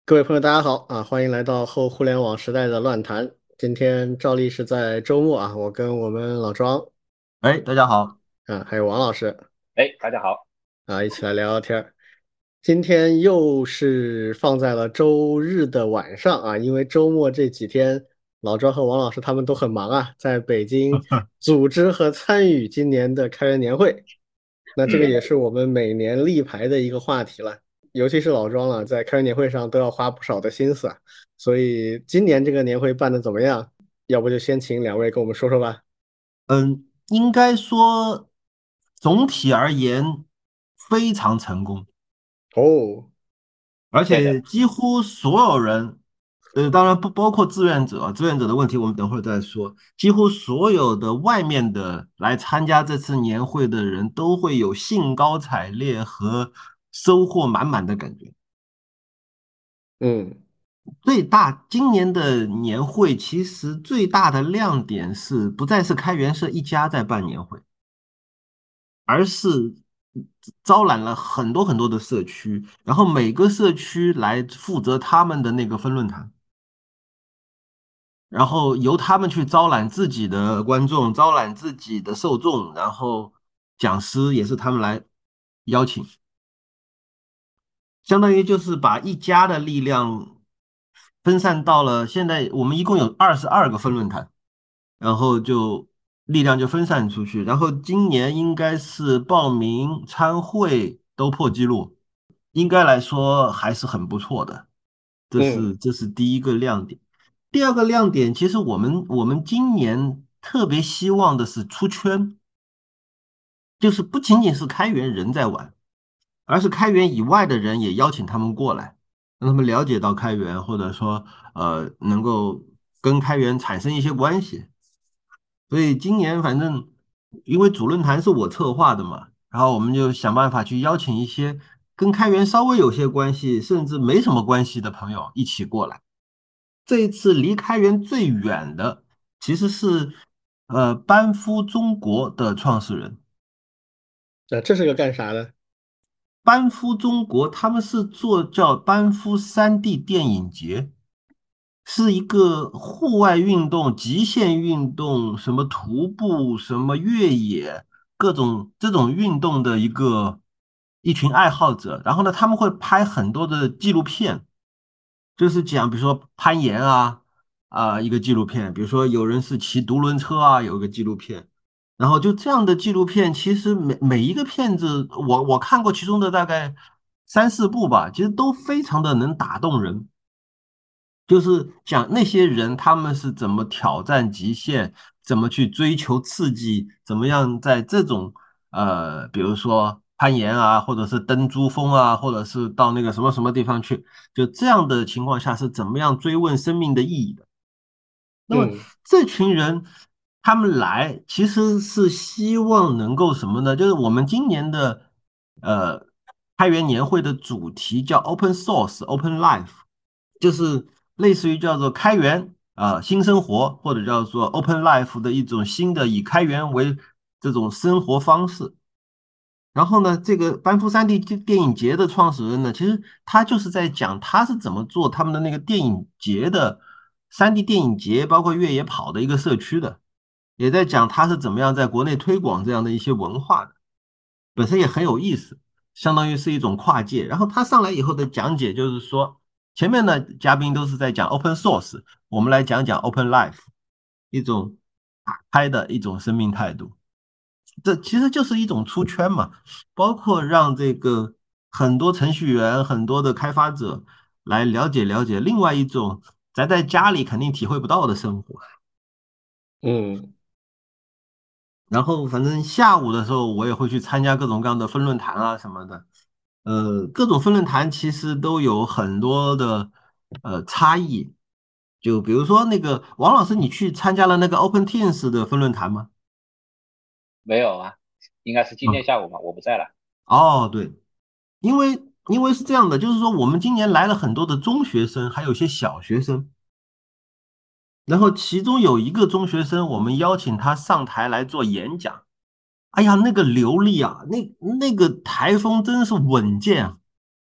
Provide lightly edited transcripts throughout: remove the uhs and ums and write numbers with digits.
各位朋友，大家好啊！欢迎来到后互联网时代的乱谈。今天照例是在周末啊，我跟我们老庄哎，大家好。 啊，还有王老师哎，大家好。 啊，一起来聊聊天儿。今天又是放在了周日的晚上啊，因为周末这几天，老庄和王老师他们都很忙啊，在北京组织和参与今年的开元年会。那这个也是我们每年立牌的一个话题了，尤其是老庄了，在开元年会上都要花不少的心思啊。所以今年这个年会办的怎么样？要不就先请两位跟我们说说吧。 应该说总体而言非常成功， 哦， 而对的。 且几乎所有人，当然不包括志愿者，志愿者的问题我们等会儿再说。几乎所有的外面的来参加这次年会的人都会有兴高采烈和收获满满的感觉。 嗯今年的年会其实最大的亮点是不再是开元社一家在办年会。而是招揽了很多很多的社区，然后每个社区来负责他们的那个分论坛，然后由他们去招揽自己的观众，招揽自己的受众，然后讲师也是他们来邀请，相当于就是把一家的力量分散到了现在，我们一共有22个分论坛。然后就力量就分散出去。然后今年应该是报名参会都破纪录，应该来说还是很不错的。这嗯， 是这是第一个亮点。第二个亮点，其实我们今年特别希望的是出圈，就是不仅仅是开源人在玩，而是开源以外的人也邀请他们过来，让他们了解到开源，或者说能够跟开源产生一些关系。所以今年反正因为主论坛是我策划的嘛，然后我们就想办法去邀请一些跟开源稍微有些关系，甚至没什么关系的朋友一起过来。这一次离开源最远的其实是班夫中国的创始人。 这是个干啥的？ 班夫中国他们是做叫班夫3D 电影节，是一个户外运动、极限运动，什么徒步、什么越野，各种这种运动的一群爱好者。然后呢，他们会拍很多的纪录片，就是讲，比如说攀岩一个纪录片，比如说有人是骑独轮车啊，有一个纪录片。然后就这样的纪录片，其实每一个片子，我看过其中的大概3、4部吧，其实都非常的能打动人。就是讲那些人他们是怎么挑战极限，怎么去追求刺激，怎么样在这种比如说攀岩啊，或者是登珠峰啊，或者是到那个什么什么地方去，就这样的情况下是怎么样追问生命的意义的。那么嗯这群人他们来其实是希望能够什么呢？就是我们今年的呃开源年会的主题叫 Open Source Open Life，就是类似于叫做开源新生活，或者叫做 Open Life 的一种新的以开源为这种生活方式。然后呢，这个班夫3D电影节的创始人呢，其实他就是在讲他是怎么做他们的那个电影节的3D 电影节，包括越野跑的一个社区的，也在讲他是怎么样在国内推广这样的一些文化的，本身也很有意思，相当于是一种跨界。然后他上来以后的讲解就是说，前面的嘉宾都是在讲 open source，我们来讲讲 open life，一种打开的一种生命态度。这其实就是一种出圈嘛，包括让这个很多程序员、很多的开发者来了解了解另外一种宅在家里肯定体会不到的生活。 嗯然后反正下午的时候，我也会去参加各种各样的分论坛啊什么的。各种分论坛其实都有很多的差异。就比如说那个王老师，你去参加了那个 Open Teams 的分论坛吗？ 没有啊，应该是今天嗯， 下午吧，我不在了。 哦，对，因为是这样的，就是说我们今年来了很多的中学生，还有一些小学生，然后其中有一个中学生，我们邀请他上台来做演讲。哎呀，那个流利啊，那个台风真是稳健啊，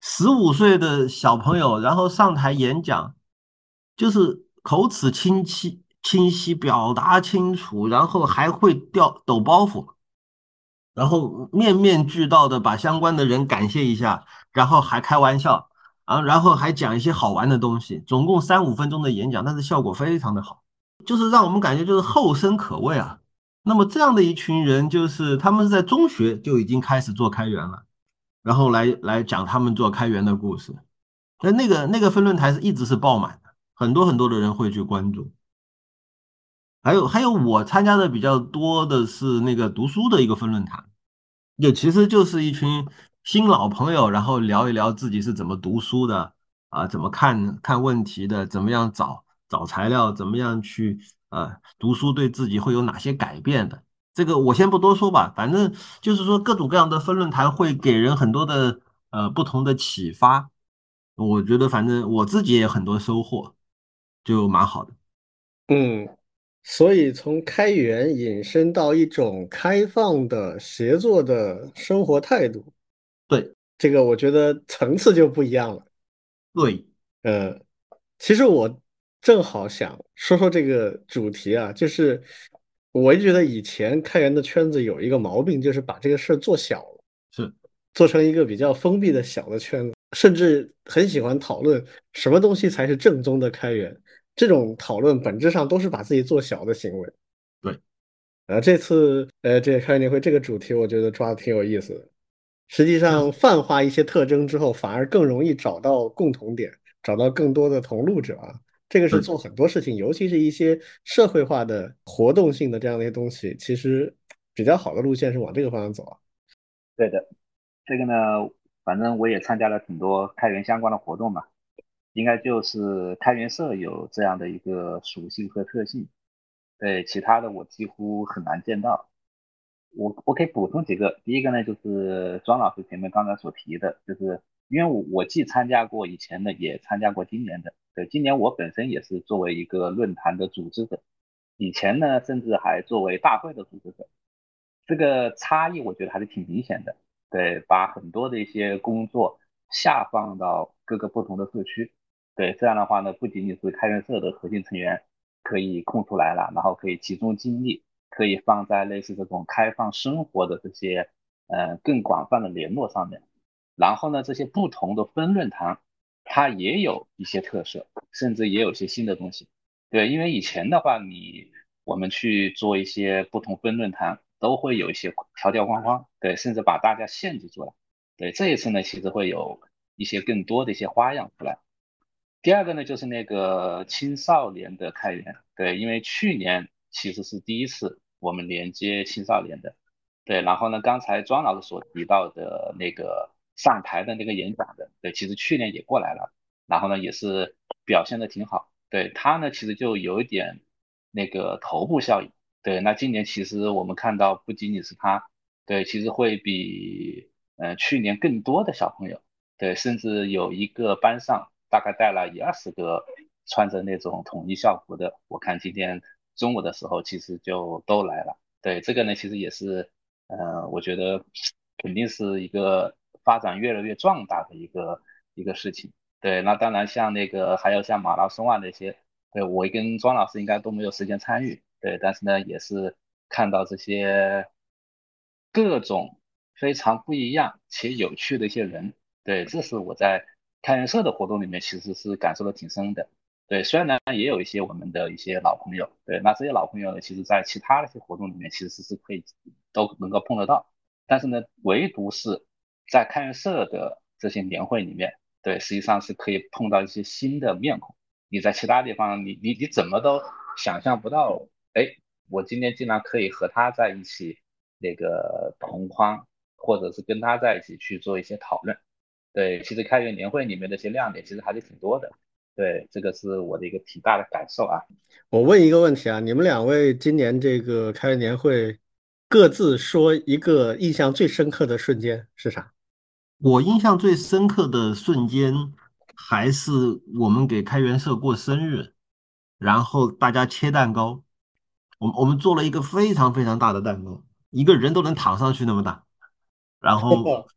15岁的小朋友，然后上台演讲，就是口齿清晰，表达清楚，然后还会抖包袱，然后面面俱到的把相关的人感谢一下，然后还开玩笑，然后还讲一些好玩的东西，总共3、5分钟的演讲，但是效果非常的好，就是让我们感觉就是后生可畏啊。那么这样的一群人，就是他们是在中学就已经开始做开源了，然后来讲他们做开源的故事。那个分论坛是一直是爆满的，很多很多的人会去关注。还有，我参加的比较多的是那个读书的一个分论坛，其实就是一群新老朋友，然后聊一聊自己是怎么读书的啊，怎么看看问题的，怎么样找材料，怎么样去读书对自己会有哪些改变的。这个我先不多说吧，反正就是说各种各样的分论坛会给人很多的不同的启发，我觉得反正我自己也有很多收获，就蛮好的。 嗯，所以从开源引申到一种开放的协作的生活态度， 对这个我觉得层次就不一样了。 对， 嗯，其实我正好想说说这个主题啊，就是我就觉得以前开源的圈子有一个毛病，就是把这个事儿做小了， 是做成一个比较封闭的小的圈子，甚至很喜欢讨论什么东西才是正宗的开源。这种讨论本质上都是把自己做小的行为。 对， 这次这个开源年会这个主题，我觉得抓的挺有意思的。实际就是上泛化一些特征之后，反而更容易找到共同点，找到更多的同路者啊。这个是对。 做很多事情，尤其是一些社会化的活动性的这样的一些东西，其实比较好的路线是往这个方向走啊。 对的，这个呢，反正我也参加了挺多开源相关的活动嘛，应该就是开源社有这样的一个属性和特性，对，其他的我几乎很难见到。我可以补充几个，第一个呢就是庄老师前面刚才所提的，就是因为我既参加过以前的，也参加过今年的，对，今年我本身也是作为一个论坛的组织者，以前呢甚至还作为大会的组织者，这个差异我觉得还是挺明显的，对，把很多的一些工作下放到各个不同的社区，对，这样的话呢，不仅仅是开源社的核心成员可以空出来了，然后可以集中精力，可以放在类似这种开放生活的这些更广泛的联络上面。然后呢，这些不同的分论坛，它也有一些特色，甚至也有一些新的东西。对，因为以前的话，我们去做一些不同分论坛，都会有一些条条框框，对，甚至把大家限制住了。对，这一次呢，其实会有一些更多的一些花样出来。第二个呢，就是那个青少年的开源，对，因为去年其实是第一次我们连接青少年的，对，然后呢，刚才庄老师所提到的那个上台的那个演讲的，对，其实去年也过来了，然后呢，也是表现的挺好，对，他呢，其实就有一点那个头部效应，对，那今年其实我们看到不仅仅是他，对，其实会比去年更多的小朋友。对，甚至有一个班上大概带了10-20个穿着那种统一校服的，我看今天中午的时候其实就都来了。对，这个呢其实也是，我觉得肯定是一个发展越来越壮大的一个事情。对，那当然像那个还有像马拉松啊那些，对我跟庄老师应该都没有时间参与。对，但是呢也是看到这些各种非常不一样且有趣的一些人。对，这是我在开源社的活动里面其实是感受的挺深的。对，虽然呢也有一些我们的一些老朋友，对，那这些老朋友呢，其实在其他的一些活动里面其实是可以都能够碰得到，但是呢，唯独是在开源社的这些年会里面，对，实际上是可以碰到一些新的面孔。你在其他地方，你怎么都想象不到，哎，我今天竟然可以和他在一起那个同框，或者是跟他在一起去做一些讨论。对，其实开源年会里面的一些亮点其实还是挺多的。对，这个是我的一个挺大的感受啊。 我问一个问题啊，你们两位今年这个开源年会各自说一个印象最深刻的瞬间是啥？ 我印象最深刻的瞬间，还是我们给开元社过生日，然后大家切蛋糕，我们做了一个非常非常大的蛋糕，一个人都能躺上去那么大，然后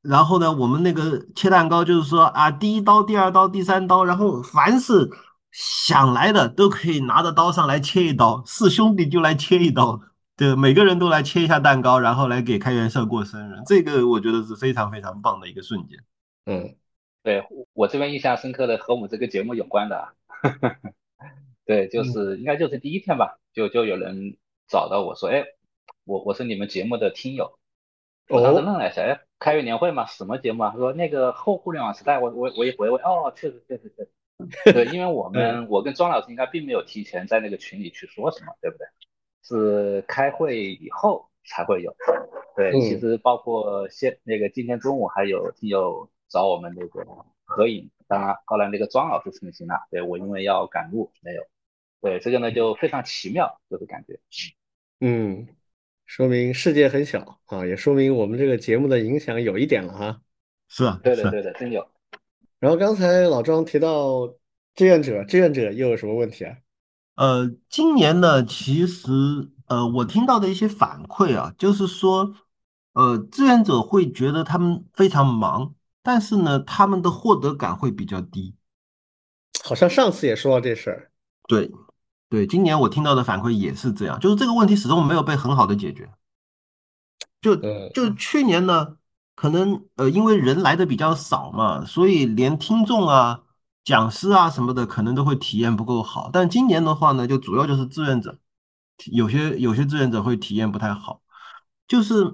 然后呢，我们那个切蛋糕就是说啊，第一刀、第二刀、第三刀，然后凡是想来的都可以拿着刀上来切一刀，四兄弟就来切一刀，对，每个人都来切一下蛋糕，然后来给开元社过生日，这个我觉得是非常非常棒的一个瞬间。 嗯对，我这边印象深刻的和我们这个节目有关的啊，对，就嗯是应该就是第一天吧，就有人找到我说，哎，我是你们节目的听友，我当时哦愣了一下，哎，开元年会吗？什么节目啊？他说那个后互联网时代，我一回味，哦，确实，对，因为嗯我跟庄老师应该并没有提前在那个群里去说什么，对不对？是开会以后才会有。对，其嗯实包括那个今天中午还有听友找我们那个合影，当然后来那个庄老师成型了，对，我因为要赶路没有。对，这个呢就非常奇妙，就是感觉。 嗯，说明世界很小啊，也说明我们这个节目的影响有一点了哈。 是啊，是啊。 对的对的，真有。 然后刚才老庄提到志愿者又有什么问题啊？ 今年呢，其实我听到的一些反馈啊，就是说，志愿者会觉得他们非常忙，但是呢，他们的获得感会比较低。 好像上次也说到这事儿。 对，对，今年我听到的反馈也是这样，就是这个问题始终没有被很好的解决。就嗯就去年呢，可能因为人来的比较少嘛，所以连听众啊、讲师啊什么的，可能都会体验不够好。但今年的话呢，就主要就是志愿者，有些志愿者会体验不太好。就是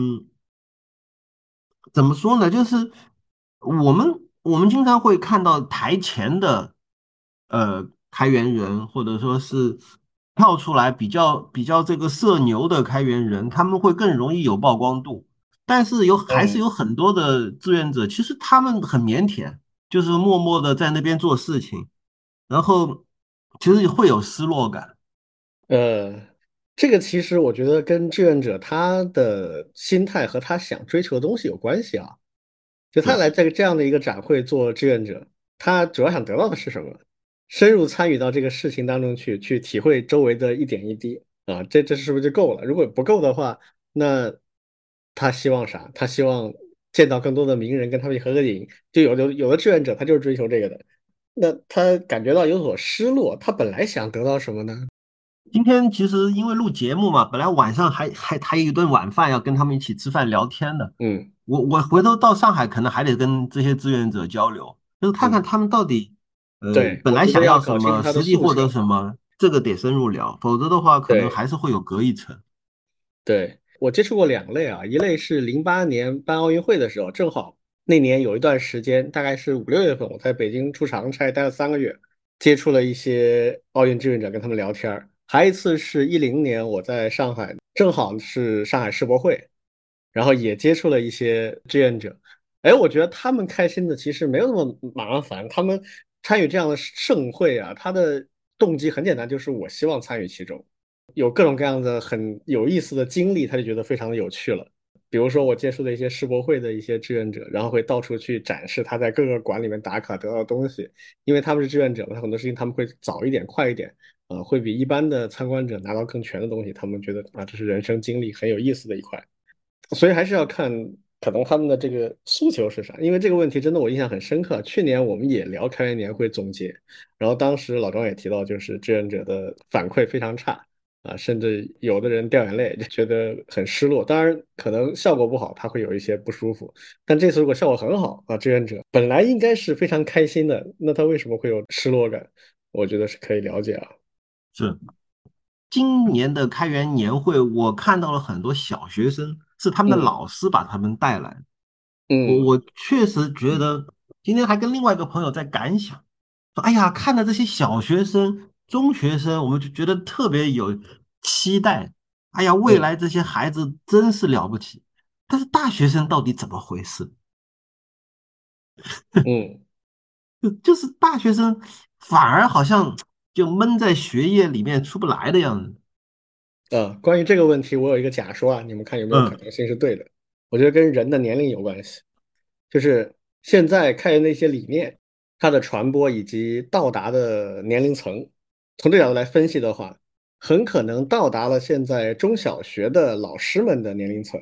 怎么说呢？就是我们经常会看到台前的开源人，或者说是跳出来比较这个社牛的开源人，他们会更容易有曝光度。但是还是嗯有很多的志愿者，其实他们很腼腆，就是默默的在那边做事情，然后其实会有失落感。 呃，这个其实我觉得跟志愿者他的心态和他想追求的东西有关系啊。就他是来这样的一个展会做志愿者，他主要想得到的是什么？深入参与到这个事情当中去体会周围的一点一滴啊，这是不是就够了？如果不够的话，那他希望啥？他希望见到更多的名人，跟他们一起合个影。就有的志愿者他就是追求这个的，那他感觉到有所失落，他本来想得到什么呢？ 今天其实因为录节目嘛，本来晚上还有一顿晚饭要跟他们一起吃饭聊天的。 嗯我回头到上海，可能还得跟这些志愿者交流，就是看看嗯， 他们到底， 对，我觉得本来想要搞清楚要什么， 他的实际获得诉求。 什么，这个得深入聊，否则的话，可能对。 还是会有隔一层。 对，我接触过两类啊，一类是08年办奥运会的时候，正好那年有一段时间，大概是5、6月份，我在北京出长差待了3个月，接触了一些奥运志愿者，跟他们聊天儿。还一次是10年，我在上海，正好是上海世博会，然后也接触了一些志愿者。哎，我觉得他们开心的其实没有那么麻烦，他们参与这样的盛会啊，他的动机很简单，就是我希望参与其中。有各种各样的很有意思的经历，他就觉得非常的有趣了。比如说我接触的一些世博会的一些志愿者，然后会到处去展示他在各个馆里面打卡得到的东西，因为他们是志愿者嘛，他很多事情他们会早一点、快一点，会比一般的参观者拿到更全的东西。他们觉得啊，这是人生经历很有意思的一块。所以还是要看可能他们的这个诉求是啥，因为这个问题真的我印象很深刻。去年我们也聊开元年会总结，然后当时老庄也提到，就是志愿者的反馈非常差啊，甚至有的人掉眼泪，就觉得很失落。当然，可能效果不好，他会有一些不舒服。但这次如果效果很好啊，志愿者本来应该是非常开心的，那他为什么会有失落感？我觉得是可以了解啊。 是今年的开元年会，我看到了很多小学生，是他们的嗯老师把他们带来的。我嗯我确实觉得，今天还跟另外一个朋友在感想，说，哎呀，看着这些小学生、中学生，我们就觉得特别有期待。哎呀，未嗯来这些孩子真是了不起。但是大学生到底怎么回事？ 嗯。 就是大学生反而好像就闷在学业里面出不来的样子。 关于这个问题，我有一个假说啊，你们看有没有可嗯能性是对的？我觉得跟人的年龄有关系，就是现在开源的一些理念，它的传播以及到达的年龄层，从这角度来分析的话，很可能到达了现在中小学的老师们的年龄层，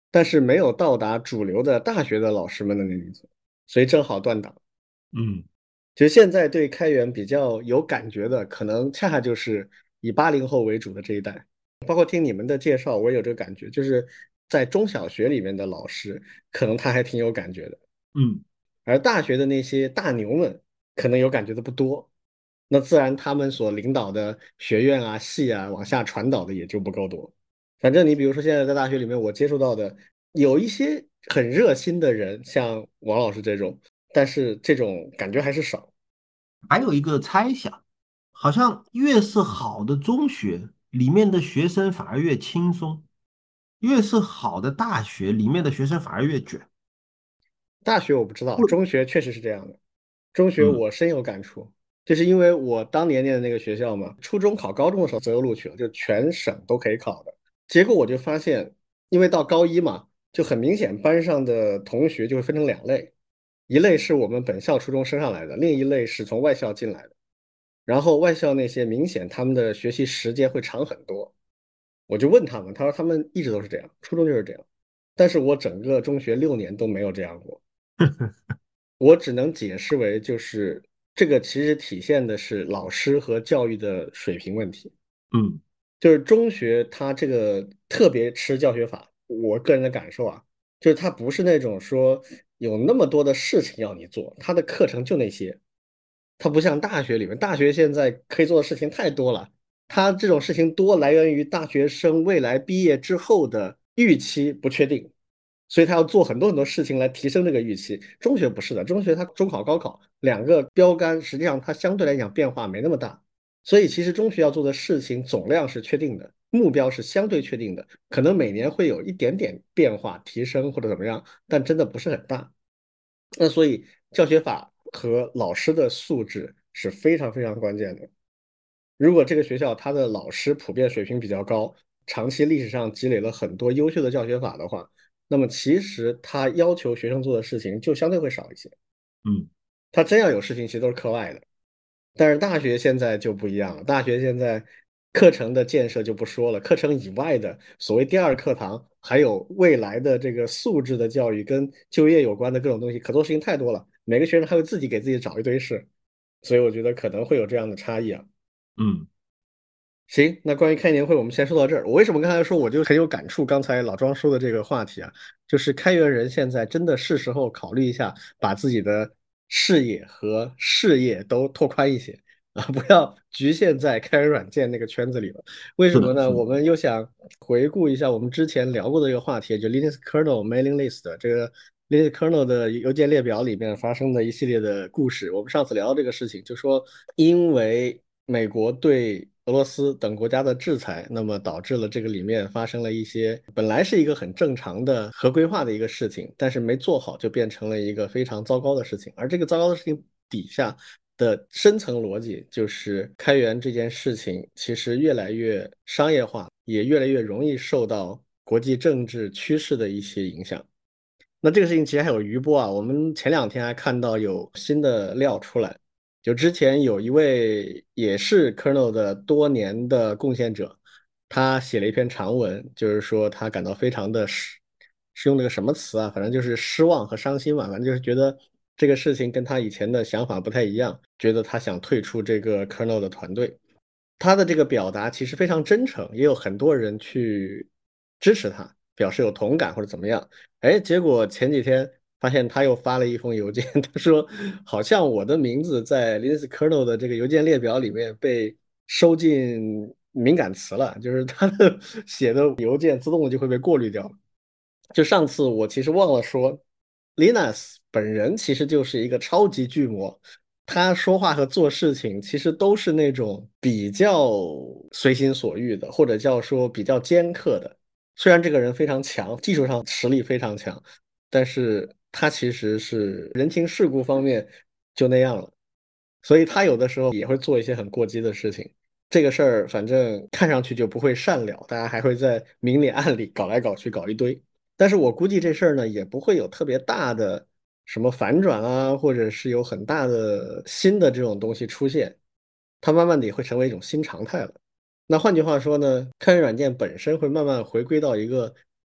但是没有到达主流的大学的老师们的年龄层，所以正好断档。 嗯其实现在对开源比较有感觉的，可能恰恰就是以80后为主的这一代。包括听你们的介绍，我也有这个感觉，就是在中小学里面的老师，可能他还挺有感觉的， 嗯而大学的那些大牛们，可能有感觉的不多。那自然他们所领导的学院啊、系啊，往下传导的也就不够多。反正你比如说现在在大学里面，我接触到的有一些很热心的人，像王老师这种，但是这种感觉还是少。 还有一个猜想，好像越是好的中学，里面的学生反而越轻松；越是好的大学，里面的学生反而越卷。 大学我不知道，中学确实是这样的。中学嗯我深有感触，就是因为我当年念的那个学校嘛，初中考高中的时候择优录取了，就全省都可以考的。结果我就发现，因为到高一嘛，就很明显班上的同学就会分成两类，一类是我们本校初中升上来的，另一类是从外校进来的。然后外校那些明显他们的学习时间会长很多。我就问他们，他说他们一直都是这样，初中就是这样，但是我整个中学6年都没有这样过。我只能解释为，就是这个其实体现的是老师和教育的水平问题。 嗯就是中学它这个特别吃教学法，我个人的感受啊，就是它不是那种说有那么多的事情要你做，它的课程就那些，它不像大学里面，大学现在可以做的事情太多了，它这种事情多来源于大学生未来毕业之后的预期不确定。所以他要做很多很多事情来提升这个预期。中学不是的，中学它中考、高考两个标杆，实际上它相对来讲变化没那么大。所以其实中学要做的事情总量是确定的，目标是相对确定的，可能每年会有一点点变化、提升或者怎么样，但真的不是很大。那所以教学法和老师的素质是非常非常关键的。如果这个学校它的老师普遍水平比较高，长期历史上积累了很多优秀的教学法的话，那么其实他要求学生做的事情就相对会少一些。 嗯， 他真要有事情，其实都是课外的。但是大学现在就不一样了，大学现在课程的建设就不说了，课程以外的所谓第二课堂，还有未来的这个素质的教育跟就业有关的各种东西，可做事情太多了。每个学生还会自己给自己找一堆事，所以我觉得可能会有这样的差异啊。 嗯， 行，那关于开年会我们先说到这儿。我为什么刚才说我就很有感触？刚才老庄说的这个话题啊，就是开源人现在真的是时候考虑一下，把自己的视野和事业都拓宽一些啊，不要局限在开源软件那个圈子里了。为什是的， 么呢？ 是的， 我们又想回顾一下我们之前聊过的一个话题，就 Linux kernel mailing list 这个 Linux kernel 的邮件列表里面发生的一系列的故事。我们上次聊这个事情，就说因为美国对俄罗斯等国家的制裁，那么导致了这个里面发生了一些本来是一个很正常的合规化的一个事情，但是没做好就变成了一个非常糟糕的事情。而这个糟糕的事情底下的深层逻辑就是开源这件事情其实越来越商业化，也越来越容易受到国际政治趋势的一些影响。那这个事情其实还有余波啊，我们前2天还看到有新的料出来，就之前有一位也是 Kernel 的多年的贡献者，他写了一篇长文，就是说他感到非常的是用那个什么词啊，反正就是失望和伤心嘛，反正就是觉得这个事情跟他以前的想法不太一样，觉得他想退出这个 Kernel 的团队。他的这个表达其实非常真诚，也有很多人去支持他，表示有同感或者怎么样。哎，结果前几天发现他又发了一封邮件，他说好像我的名字在 Linux kernel 的这个邮件列表里面被收进敏感词了，就是他的写的邮件自动的就会被过滤掉。就上次我其实忘了说，Linus 本人其实就是一个超级巨魔，他说话和做事情其实都是那种比较随心所欲的，或者叫说比较尖刻的。虽然这个人非常强，技术上实力非常强，但是他其实是人情世故方面就那样了，所以他有的时候也会做一些很过激的事情。这个事儿反正看上去就不会善了，大家还会在明里暗里搞来搞去，搞一堆。但是我估计这事儿呢，也不会有特别大的什么反转啊，或者是有很大的新的这种东西出现，它慢慢的也会成为一种新常态了。那换句话说呢，开源软件本身会慢慢回归到一个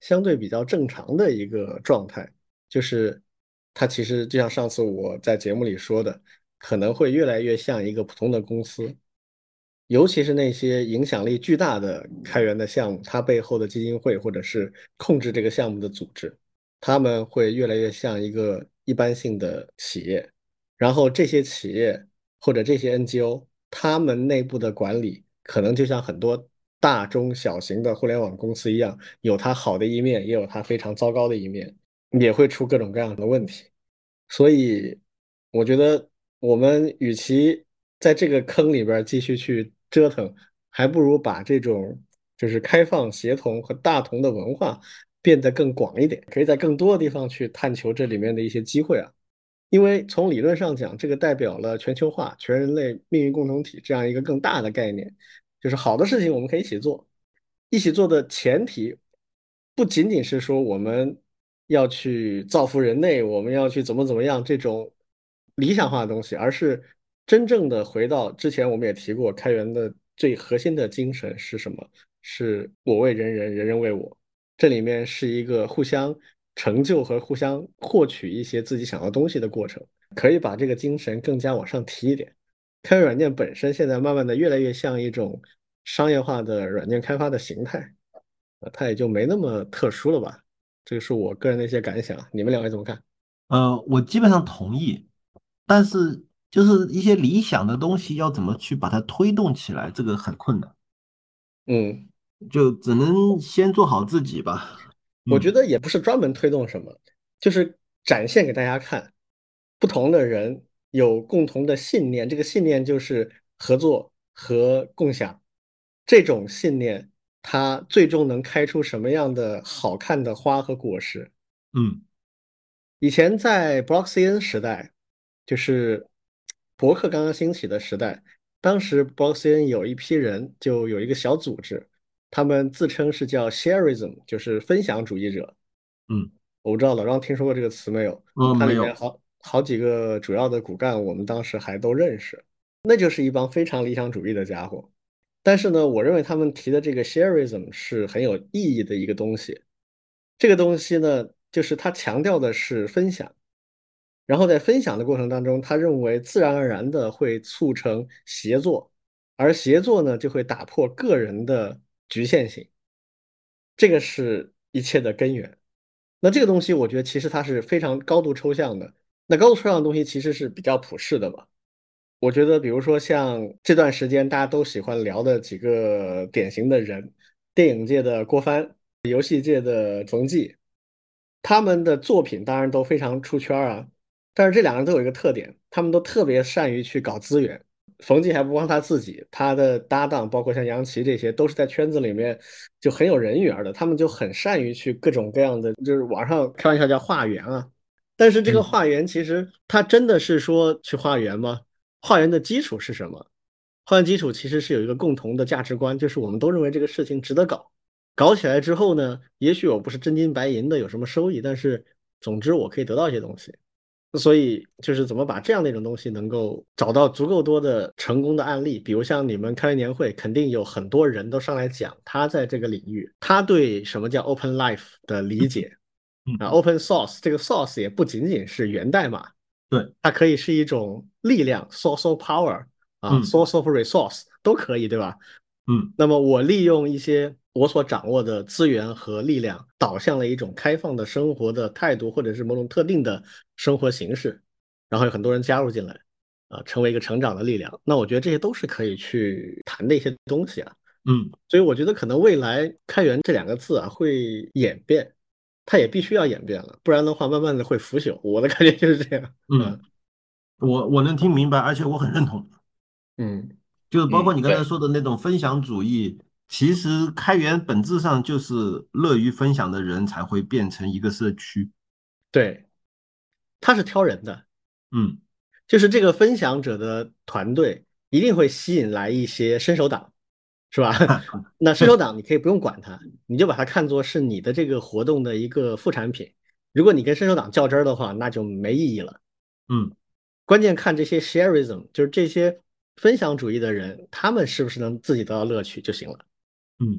相对比较正常的一个状态，就是它其实就像上次我在节目里说的，可能会越来越像一个普通的公司，尤其是那些影响力巨大的开源的项目，它背后的基金会或者是控制这个项目的组织，他们会越来越像一个一般性的企业，然后这些企业或者这些 NGO，他们内部的管理可能就像很多大中小型的互联网公司一样，有它好的一面，也有它非常糟糕的一面，也会出各种各样的问题。所以我觉得我们与其在这个坑里边儿继续去折腾，还不如把这种就是开放协同和大同的文化变得更广一点，可以在更多的地方去探求这里面的一些机会啊。因为从理论上讲，这个代表了全球化、全人类命运共同体这样一个更大的概念，就是好的事情我们可以一起做，一起做的前提不仅仅是说我们要去造福人类，我们要去怎么怎么样这种理想化的东西，而是真正的回到之前我们也提过，开源的最核心的精神是什么？是我为人人，人人为我。这里面是一个互相成就和互相获取一些自己想要东西的过程，可以把这个精神更加往上提一点。开源软件本身现在慢慢的越来越像一种商业化的软件开发的形态，它也就没那么特殊了吧？这个是我个人的一些感想，你们两位怎么看？ 我基本上同意，但是就是一些理想的东西要怎么去把它推动起来，这个很困难， 嗯。 就只能先做好自己吧。 我觉嗯得也不是专门推动什么，就是展现给大家看，不同的人有共同的信念，这个信念就是合作和共享。这种信念，它最终能开出什么样的好看的花和果实？ 嗯以前在 Blockchain 时代，就是博客刚刚兴起的时代，当时 Blockchain 有一批人，就有一个小组织，他们自称是叫 Shareism，就是分享主义者。 嗯我不知道老张听说过这个词没有？它里面没有。 好几个主要的骨干，我们当时还都认识，那就是一帮非常理想主义的家伙。但是呢，我认为他们提的这个 shareism 是很有意义的一个东西。这个东西呢，就是他强调的是分享，然后在分享的过程当中，他认为自然而然的会促成协作，而协作呢就会打破个人的局限性，这个是一切的根源。那这个东西，我觉得其实它是非常高度抽象的。那高度抽象的东西其实是比较普世的嘛。我觉得，比如说像这段时间大家都喜欢聊的几个典型的人，电影界的郭帆，游戏界的冯骥，他们的作品当然都非常出圈儿啊。但是这两个人都有一个特点，他们都特别善于去搞资源。冯骥还不光他自己，他的搭档包括像杨奇这些，都是在圈子里面就很有人缘儿的。他们就很善于去各种各样的，就是网上开玩笑叫化缘啊。但是这个嗯化缘其实它真的是说去化缘吗？化缘的基础是什么？化缘基础其实是有一个共同的价值观，就是我们都认为这个事情值得搞。搞起来之后呢，也许我不是真金白银的有什么收益，但是总之我可以得到一些东西。所以就是怎么把这样的一种东西能够找到足够多的成功的案例，比如像你们开源年会，肯定有很多人都上来讲他在这个领域，他对什么叫 open life 的理解啊嗯， ，open source 这个 source 也不仅仅是源代码， 对。 它可以是一种力量 source of power 啊嗯 ，source of resource 都可以，对吧？ 嗯那么我利用一些我所掌握的资源和力量，导向了一种开放的生活的态度，或者是某种特定的生活形式，然后有很多人加入进来，啊，成为一个成长的力量。那我觉得这些都是可以去谈的一些东西啊。 嗯所以我觉得可能未来开源这两个字啊会演变，它也必须要演变了，不然的话慢慢的会腐朽。我的感觉就是这样。 嗯， 嗯我能听明白，而且我很认同。 嗯， 就是包括嗯， 你刚才对。 说的那种分享主义，其实开源本质上就是乐于分享的人才会变成一个社区。 对，他是挑人的。 嗯就是这个分享者的团队一定会吸引来一些伸手党，是吧？那伸手对。 党你可以不用管他，你就把它看作是你的这个活动的一个副产品。如果你跟伸手党较真儿的话，那就没意义了。 嗯关键看这些 shareism，就是这些分享主义的人，他们是不是能自己得到乐趣就行了。 嗯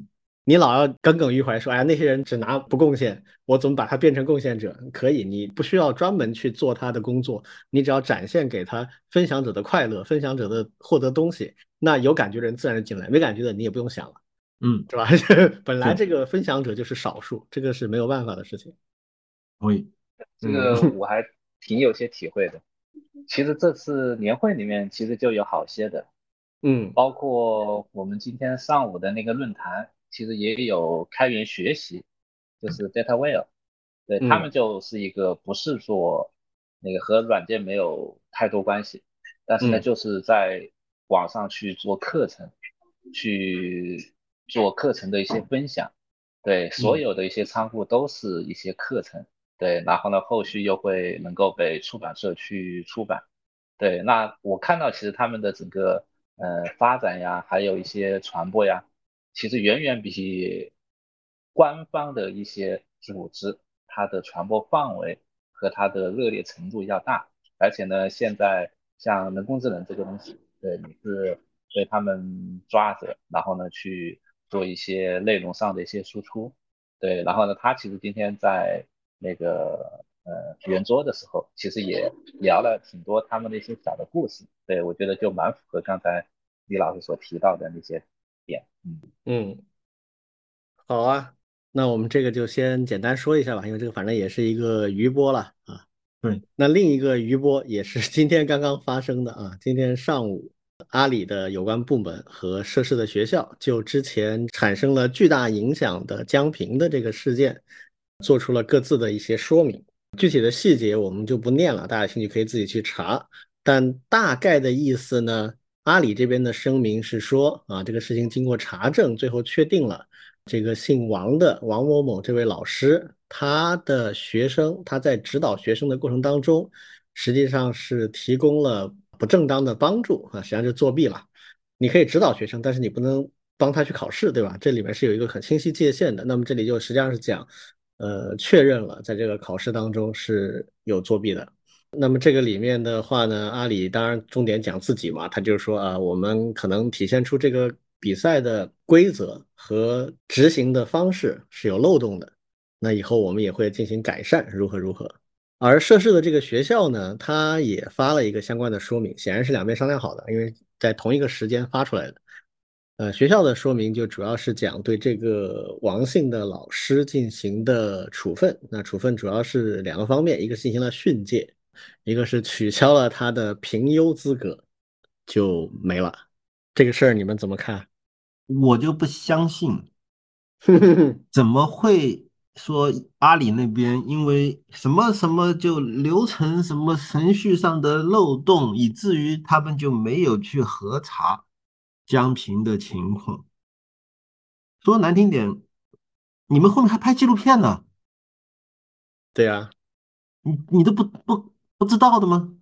你老要耿耿于怀说，哎呀，那些人只拿不贡献，我怎么把他变成贡献者？可以，你不需要专门去做他的工作，你只要展现给他分享者的快乐，分享者的获得东西，那有感觉的人自然就进来，没感觉的你也不用想了， 嗯， 是吧？本来是， 这个分享者就是少数，这个是没有办法的事情。 同意。 这个嗯我还挺有些体会的。其实这次年会里面其实就有好些的， 嗯包括我们今天上午的那个论坛，其实也有开源学习，就是 DataWare，对，他嗯们就是一个不是说那个和软件没有太多关系，但是呢， 嗯就是在网上去做课程，去做课程的一些分享，对，所嗯有的一些仓库都是一些课程，对，然后呢，后续又会能够被出版社去出版。对，那我看到其实他们的整个发展呀，还有一些传播呀，其实远远比官方的一些组织它的传播范围和它的热烈程度要大。而且呢，现在像人工智能这个东西，对，你是被他们抓着，然后呢去做一些内容上的一些输出，对，然后呢，他其实今天在那个圆桌的时候，其实也聊了挺多他们的一些小的故事，对，我觉得就蛮符合刚才李老师所提到的那些点， 嗯，好啊，那我们这个就先简单说一下吧，因为这个反正也是一个余波了啊。 对， 那另一个余波也是今天刚刚发生的啊，今天上午，阿里的有关部门和涉事的学校就之前产生了巨大影响的江平的这个事件，做出了各自的一些说明。具体的细节我们就不念了，大家有兴趣可以自己去查。但大概的意思呢，阿里这边的声明是说啊，这个事情经过查证，最后确定了。这个姓王的王某某这位老师，他的学生，他在指导学生的过程当中，实际上是提供了不正当的帮助啊，实际上就作弊了。你可以指导学生，但是你不能帮他去考试，对吧？这里面是有一个很清晰界限的。那么这里就实际上是讲，确认了在这个考试当中是有作弊的。那么这个里面的话呢，阿里当然重点讲自己嘛，他就说啊，我们可能体现出这个比赛的规则和执行的方式是有漏洞的，那以后我们也会进行改善，如何如何。而涉事的这个学校呢，他也发了一个相关的说明，显然是两边商量好的，因为在同一个时间发出来的。学校的说明就主要是讲对这个王姓的老师进行的处分，那处分主要是两个方面，一个是进行了训诫，一个是取消了他的评优资格，就没了。这个事儿你们怎么看？ 我就不相信，怎么会说阿里那边因为什么什么就流程什么程序上的漏洞，以至于他们就没有去核查江平的情况？说难听点，你们后面还拍纪录片呢， 对呀， 你都不知道的吗？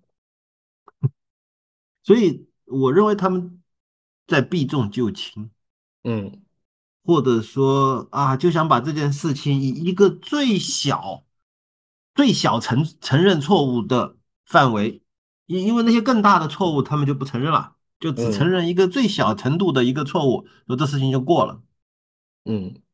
所以我认为他们在避重就轻。 嗯或者说啊，就想把这件事情以一个最小承认错误的范围，因为那些更大的错误他们就不承认了，就只承嗯认一个最小程度的一个错误，说这事情就过了。 嗯，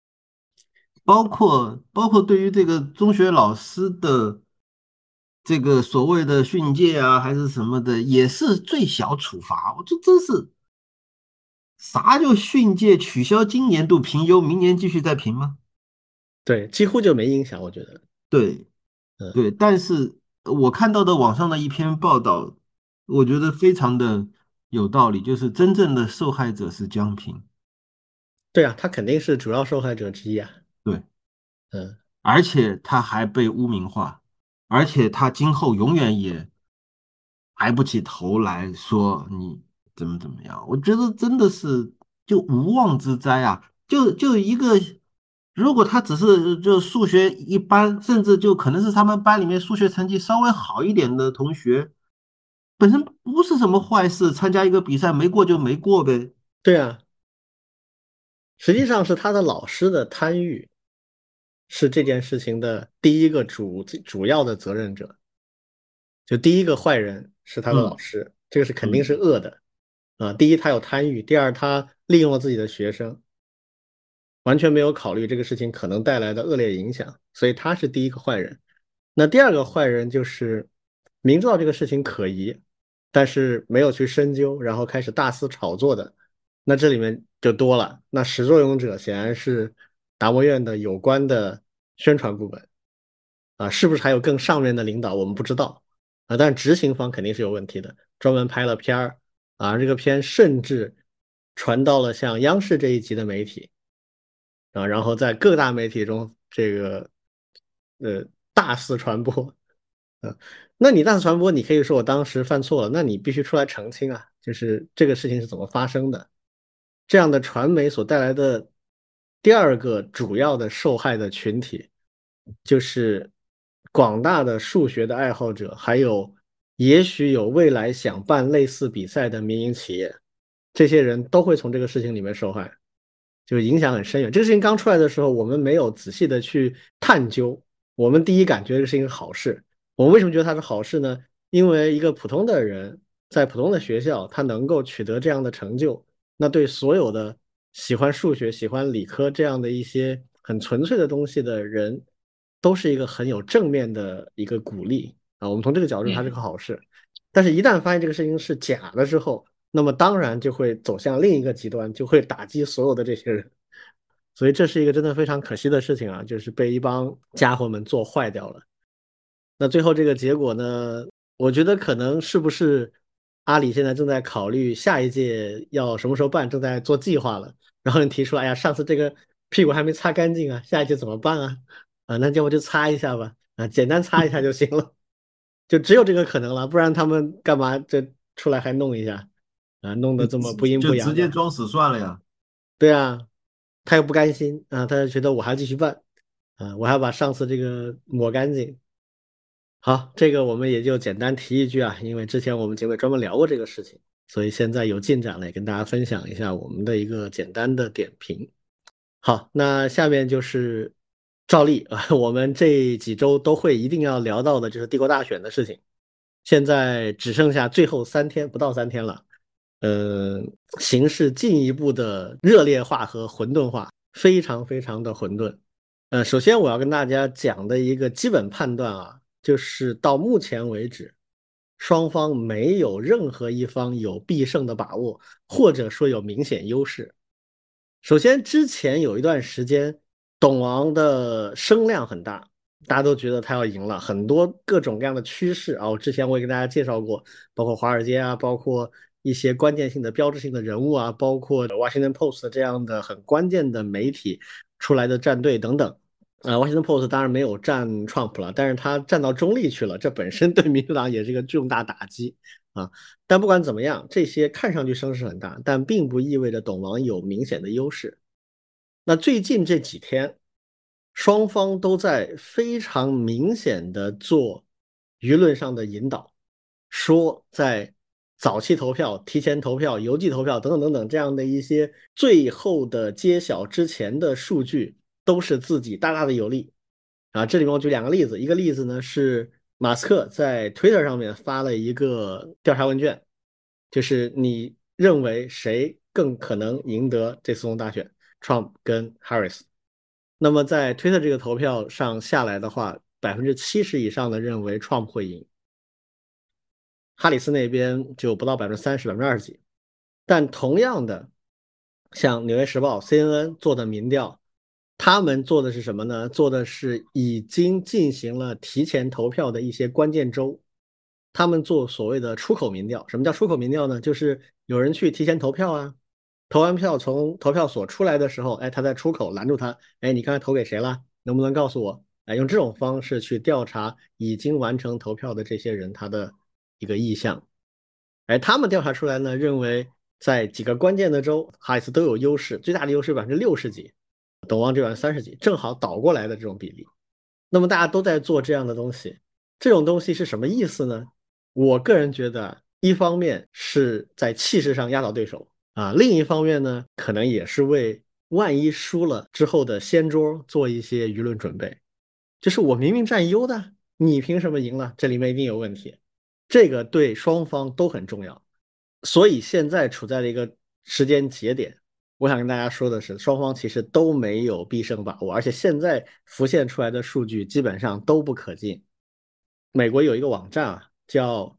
包括对于这个中学老师的这个所谓的训诫啊，还是什么的，也是最小处罚。我这真是啥叫训诫取消今年度评优，明年继续再评吗？ 对，几乎就没影响，我觉得。 对。 嗯， 对，但是我看到的网上的一篇报道，我觉得非常的有道理，就是真正的受害者是江平， 对啊，他肯定是主要受害者之一啊。 对， 嗯而且他还被污名化，而且他今后永远也抬不起头来说你怎么样，我觉得真的是就无妄之灾啊！就一个，如果他只是就数学一般，甚至就可能是他们班里面数学成绩稍微好一点的同学，本身不是什么坏事，参加一个比赛没过就没过呗。 对啊，实际上是他的老师的贪欲是这件事情的第一个主要的责任者。就第一个坏人是他的老嗯， 师，这个是肯定对， 是恶的啊。第一，他有贪欲；第二，他利用了自己的学生。 完全没有考虑这个事情可能带来的恶劣影响，所以他是第一个坏人。那第二个坏人就是明知道这个事情可疑，但是没有去深究，然后开始大肆炒作的，那这里面就多了。那始作俑者显然是达摩院的有关的宣传部门啊，是不是还有更上面的领导我们不知道啊，但执行方肯定是有问题的，专门拍了片儿啊，这个片甚至传到了像央视这一级的媒体。啊，然后在各大媒体中这个大肆传播，那你大肆传播，你可以说我当时犯错了，那你必须出来澄清啊，就是这个事情是怎么发生的。这样的传媒所带来的第二个主要的受害的群体，就是广大的数学的爱好者，还有也许有未来想办类似比赛的民营企业，这些人都会从这个事情里面受害。就影响很深远。这个事情刚出来的时候，我们没有仔细的去探究，我们第一感觉这个是一个好事。我们为什么觉得它是好事呢？因为一个普通的人在普通的学校，他能够取得这样的成就，那对所有的喜欢数学、喜欢理科这样的一些很纯粹的东西的人，都是一个很有正面的一个鼓励啊。我们从这个角度，它是个好事。但是，一旦发现这个事情是假的之后，那么当然就会走向另一个极端，就会打击所有的这些人。所以这是一个真的非常可惜的事情啊，就是被一帮家伙们做坏掉了。那最后这个结果呢，我觉得可能是不是阿里现在正在考虑下一届要什么时候办，正在做计划了。然后你提出，哎呀，上次这个屁股还没擦干净啊，下一届怎么办啊？啊，那要不就擦一下吧，啊，简单擦一下就行了。就只有这个可能了，不然他们干嘛这出来还弄一下啊？弄得这么不阴就直接不阳的。 装死算了呀。 对啊，他又不甘心啊，他就觉得我还要继续办啊，我还要把上次这个抹干净。好，这个我们也就简单提一句啊，因为之前我们节目也专门聊过这个事情，所以现在有进展了，也跟大家分享一下我们的一个简单的点评。好，那下面就是照例啊，我们这几周都会一定要聊到的，就是帝国大选的事情。现在只剩下最后3天，不到3天了。呃，形势进一步的热烈化和混沌化，非常非常的混沌。首先我要跟大家讲的一个基本判断啊，就是到目前为止，双方没有任何一方有必胜的把握，或者说有明显优势。首先，之前有一段时间，董王的声量很大，大家都觉得他要赢了，很多各种各样的趋势啊。之前我也给大家介绍过，包括华尔街啊，包括一些关键性的、标志性的人物啊，包括 Washington Post 这样的很关键的媒体出来的战队等等。Washington Post 当然没有站 Trump 了，但是他站到中立去了，这本身对民主党也是一个重大打击啊。但不管怎么样，这些看上去声势很大，但并不意味着董王有明显的优势。那最近这几天，双方都在非常明显的做舆论上的引导，说在早期投票、提前投票、邮寄投票等等等等这样的一些最后的揭晓之前的数据，都是自己大大的有利。啊，这里面我举2个例子，一个例子呢是马斯克在 Twitter 上面发了一个调查问卷，就是你认为谁更可能赢得这次总统大选，Trump 跟 Harris。那么在 Twitter 这个投票上下来的话，70%以上的认为 Trump 会赢，哈里斯那边就不到30%，20%几。但同样的，像《纽约时报》、CNN 做的民调，他们做的是什么呢？做的是已经进行了提前投票的一些关键州，他们做所谓的出口民调。什么叫出口民调呢？就是有人去提前投票啊，投完票从投票所出来的时候，哎，他在出口拦住他，哎，你刚才投给谁了？能不能告诉我？哎，用这种方式去调查已经完成投票的这些人他的一个意向。哎，他们调查出来呢，认为在几个关键的州，哈里斯都有优势，最大的优势60%几，董王这边30%几，正好倒过来的这种比例。那么大家都在做这样的东西，这种东西是什么意思呢？我个人觉得，一方面是在气势上压倒对手啊，另一方面呢，可能也是为万一输了之后的掀桌做一些舆论准备。就是我明明占优的，你凭什么赢了？这里面一定有问题。这个对双方都很重要，所以现在处在了一个时间节点， 我想跟大家说的是，双方其实都没有必胜把握，而且现在浮现出来的数据基本上都不可信。美国有一个网站啊，叫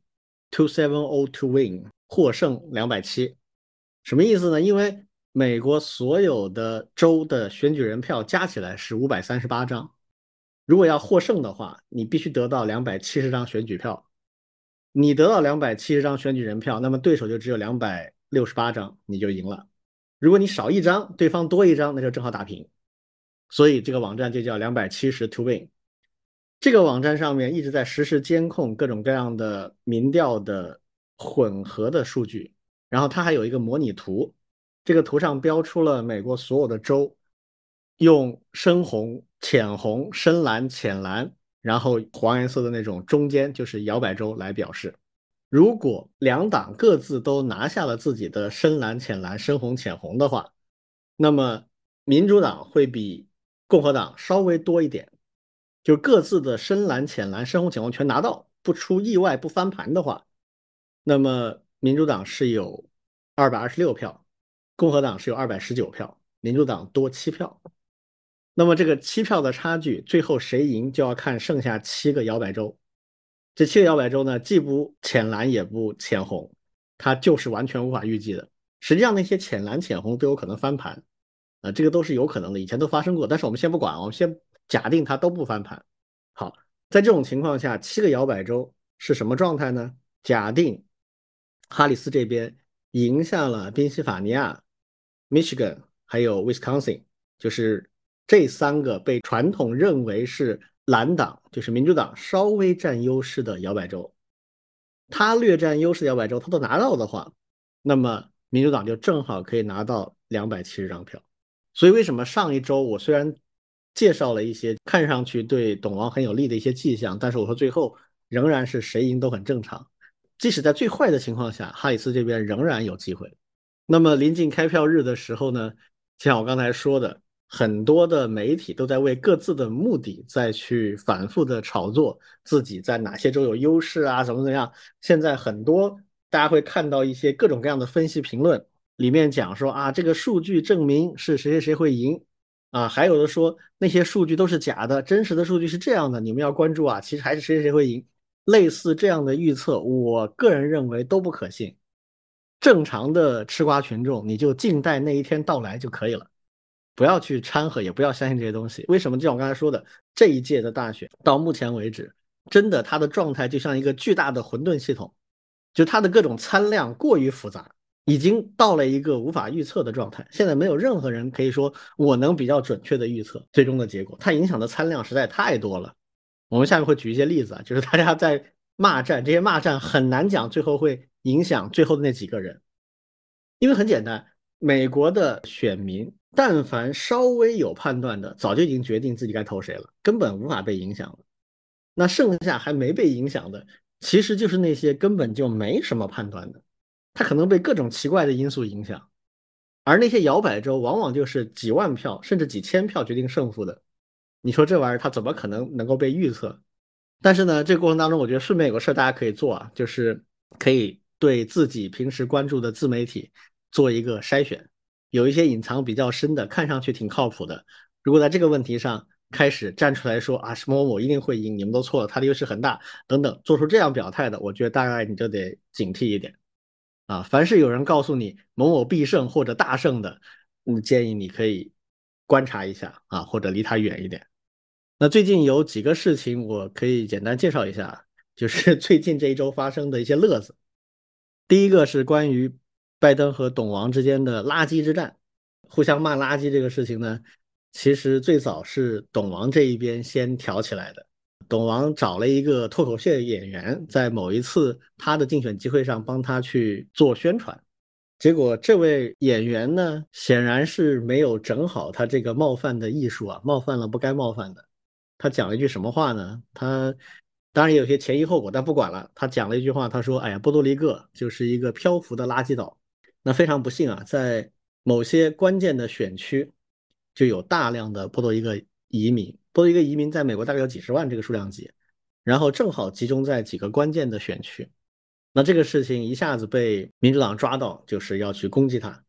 270 to win， 获胜270，什么意思呢？因为美国所有的州的选举人票加起来是538张，如果要获胜的话，你必须得到270张选举票。你得到270张选举人票，那么对手就只有268张，你就赢了。如果你少一张，对方多一张，那就正好打平。所以这个网站就叫270 to win。这个网站上面一直在实时监控各种各样的民调的混合的数据，然后它还有一个模拟图，这个图上标出了美国所有的州，用深红、浅红、深蓝、浅蓝，然后黄颜色的那种中间就是摇摆州来表示。如果两党各自都拿下了自己的深蓝、浅蓝、深红、浅红的话，那么民主党会比共和党稍微多一点，就各自的深蓝、浅蓝、深红、浅红全拿到，不出意外不翻盘的话，那么民主党是有226票，共和党是有219票，民主党多7票。那么这个7票的差距，最后谁赢就要看剩下7个摇摆州。这7个摇摆州呢，既不浅蓝也不浅红，它就是完全无法预计的。实际上那些浅蓝、浅红都有可能翻盘，这个都是有可能的，以前都发生过。但是我们先不管，我们先假定它都不翻盘。好，在这种情况下，7个摇摆州是什么状态呢？假定哈里斯这边赢下了宾夕法尼亚、Michigan 还有 Wisconsin，就是这3个被传统认为是蓝党，就是民主党稍微占优势的摇摆州，他略占优势的摇摆州他都拿到的话，那么民主党就正好可以拿到270张票。所以为什么上一周我虽然介绍了一些看上去对董王很有利的一些迹象，但是我说最后仍然是谁赢都很正常。即使在最坏的情况下，哈里斯这边仍然有机会。那么临近开票日的时候呢，像我刚才说的，很多的媒体都在为各自的目的再去反复的炒作自己在哪些州有优势啊，怎么样。现在很多大家会看到一些各种各样的分析评论，里面讲说啊，这个数据证明是谁谁谁会赢啊，还有的说那些数据都是假的，真实的数据是这样的，你们要关注啊，其实还是谁谁谁会赢。类似这样的预测，我个人认为都不可信。正常的吃瓜群众，你就静待那一天到来就可以了，不要去掺和，也不要相信这些东西。为什么？就像我刚才说的，这一届的大选到目前为止，真的它的状态就像一个巨大的混沌系统，就它的各种参量过于复杂，已经到了一个无法预测的状态。现在没有任何人可以说我能比较准确的预测最终的结果，它影响的参量实在太多了。我们下面会举一些例子啊，就是大家在骂战，这些骂战很难讲最后会影响最后的那几个人，因为很简单，美国的选民但凡稍微有判断的，早就已经决定自己该投谁了，根本无法被影响了。那剩下还没被影响的，其实就是那些根本就没什么判断的，他可能被各种奇怪的因素影响，而那些摇摆州往往就是几万票甚至几千票决定胜负的。你说这玩意儿它怎么可能够被预测？但是呢，这个过程当中，我觉得顺便有个事儿大家可以做啊，就是可以对自己平时关注的自媒体做一个筛选，有一些隐藏比较深的，看上去挺靠谱的，如果在这个问题上开始站出来说啊什么某某一定会赢，你们都错了，他的优势很大等等，做出这样表态的，我觉得大概你就得警惕一点啊。凡是有人告诉你某某必胜或者大胜的，建议你可以观察一下啊，或者离他远一点。那最近有几个事情我可以简单介绍一下，就是最近这一周发生的一些乐子。第一个是关于拜登和董王之间的垃圾之战，互相骂垃圾这个事情呢，其实最早是董王这一边先挑起来的。董王找了一个脱口秀演员，在某一次他的竞选集会上帮他去做宣传，结果这位演员呢，显然是没有整好他这个冒犯的艺术啊，冒犯了不该冒犯的。他讲了一句什么话呢？他当然也有些前因后果，但不管了。他讲了一句话，他说：“哎呀，波多黎各就是一个漂浮的垃圾岛。”那非常不幸啊，在某些关键的选区就有大量的波多黎各移民。波多黎各移民在美国大概有几十万这个数量级，然后正好集中在几个关键的选区。那这个事情一下子被民主党抓到，就是要去攻击他。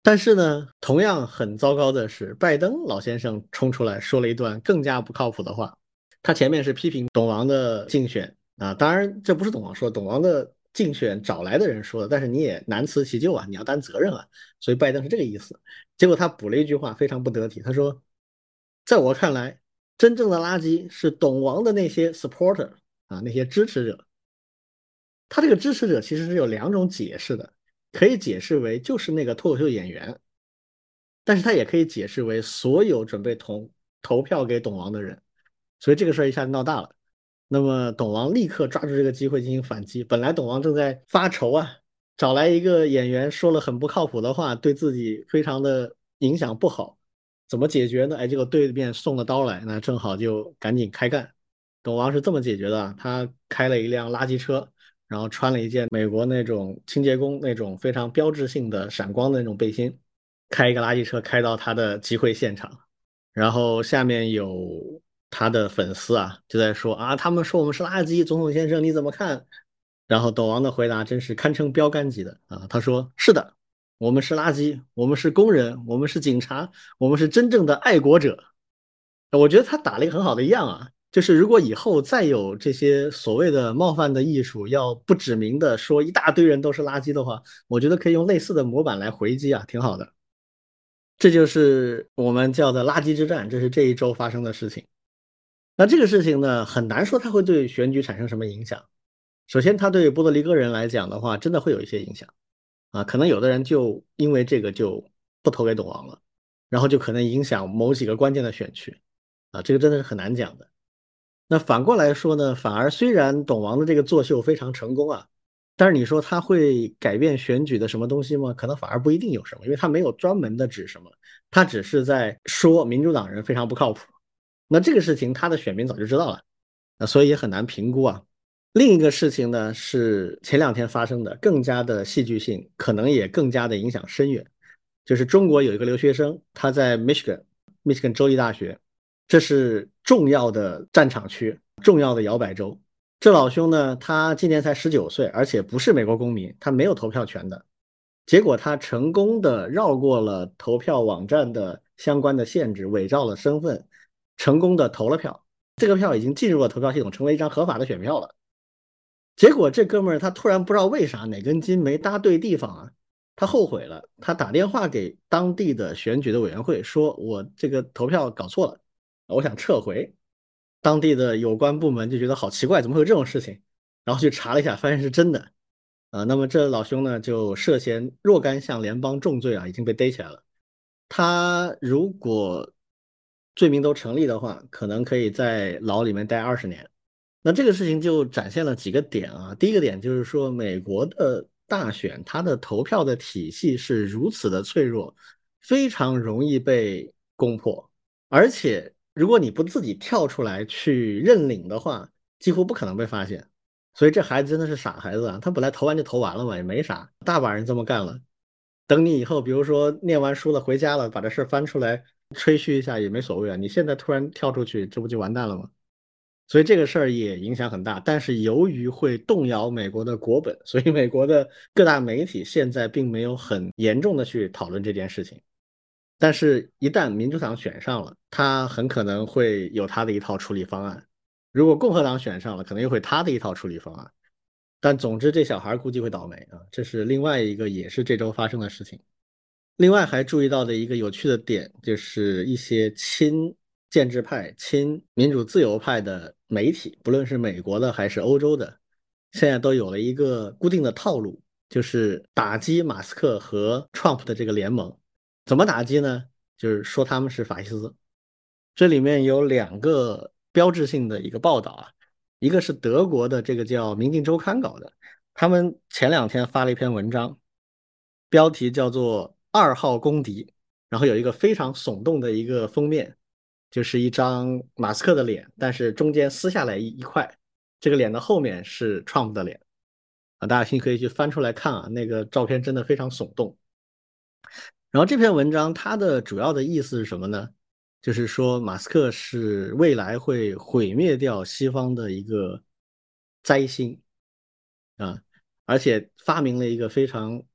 但是呢，同样很糟糕的是，拜登老先生冲出来说了一段更加不靠谱的话。他前面是批评董王的竞选啊，当然这不是董王说，董王的竞选找来的人说的，但是你也难辞其咎啊，你要担责任啊，所以拜登是这个意思。结果他补了一句话，非常不得体，他说，在我看来，真正的垃圾是董王的那些 supporter 啊，那些支持者。他这个支持者其实是有两种解释的，可以解释为就是那个脱口秀演员，但是他也可以解释为所有准备投票给董王的人。所以这个事儿一下就闹大了。那么董王立刻抓住这个机会进行反击。本来董王正在发愁啊，找来一个演员说了很不靠谱的话，对自己非常的影响不好，怎么解决呢？哎，结果对面送了刀来，那正好就赶紧开干。董王是这么解决的，他开了一辆垃圾车，然后穿了一件美国那种清洁工那种非常标志性的闪光的那种背心，开一个垃圾车开到他的集会现场。然后下面有他的粉丝啊，就在说啊，他们说我们是垃圾，总统先生你怎么看？然后董王的回答真是堪称标杆级的啊，他说是的，我们是垃圾，我们是工人，我们是警察，我们是真正的爱国者。我觉得他打了一个很好的样啊，就是如果以后再有这些所谓的冒犯的艺术，要不指名的说一大堆人都是垃圾的话，我觉得可以用类似的模板来回击啊，挺好的。这就是我们叫的垃圾之战，这是这一周发生的事情。那这个事情呢，很难说它会对选举产生什么影响。首先，它对波多黎各人来讲的话，真的会有一些影响啊，可能有的人就因为这个就不投给董王了，然后就可能影响某几个关键的选区啊，这个真的是很难讲的。那反过来说呢，反而虽然董王的这个作秀非常成功啊，但是你说他会改变选举的什么东西吗？可能反而不一定有什么，因为他没有专门的指什么，他只是在说民主党人非常不靠谱。那这个事情他的选民早就知道了，那所以也很难评估啊。另一个事情呢是前两天发生的，更加的戏剧性，可能也更加的影响深远。就是中国有一个留学生，他在 Michigan 州立大学，这是重要的战场区，重要的摇摆州。这老兄呢，他今年才19岁，而且不是美国公民，他没有投票权的。结果他成功的绕过了投票网站的相关的限制，伪造了身份，成功的投了票。这个票已经进入了投票系统，成为一张合法的选票了。结果这哥们儿他突然不知道为啥哪根筋没搭对地方啊，他后悔了，他打电话给当地的选举的委员会，说我这个投票搞错了，我想撤回。当地的有关部门就觉得好奇怪，怎么会有这种事情？然后去查了一下，发现是真的。那么这老兄呢就涉嫌若干项联邦重罪啊，已经被逮起来了。他如果罪名都成立的话，可能可以在牢里面待20年。那这个事情就展现了几个点啊。第一个点就是说，美国的大选，它的投票的体系是如此的脆弱，非常容易被攻破。而且，如果你不自己跳出来去认领的话，几乎不可能被发现。所以这孩子真的是傻孩子啊！他本来投完就投完了嘛，也没啥，大把人这么干了。等你以后，比如说念完书了回家了，把这事儿翻出来吹嘘一下也没所谓啊。你现在突然跳出去，这不就完蛋了吗？所以这个事儿也影响很大，但是由于会动摇美国的国本，所以美国的各大媒体现在并没有很严重的去讨论这件事情。但是，一旦民主党选上了，他很可能会有他的一套处理方案；如果共和党选上了，可能又会他的一套处理方案。但总之，这小孩估计会倒霉啊，这是另外一个也是这周发生的事情。另外还注意到的一个有趣的点，就是一些亲建制派、亲民主自由派的媒体，不论是美国的还是欧洲的，现在都有了一个固定的套路，就是打击马斯克和 Trump 的这个联盟。怎么打击呢？就是说他们是法西斯。这里面有两个标志性的一个报道啊，一个是德国的这个叫《明镜周刊》搞的，他们前两天发了一篇文章，标题叫做“二号公敌”，然后有一个非常耸动的一个封面，就是一张马斯克的脸，但是中间撕下来一块，这个脸的后面是 Trump 的脸啊，大家可以去翻出来看啊，那个照片真的非常耸动。然后这篇文章它的主要的意思是什么呢？就是说马斯克是未来会毁灭掉西方的一个灾星啊，而且发明了一个非常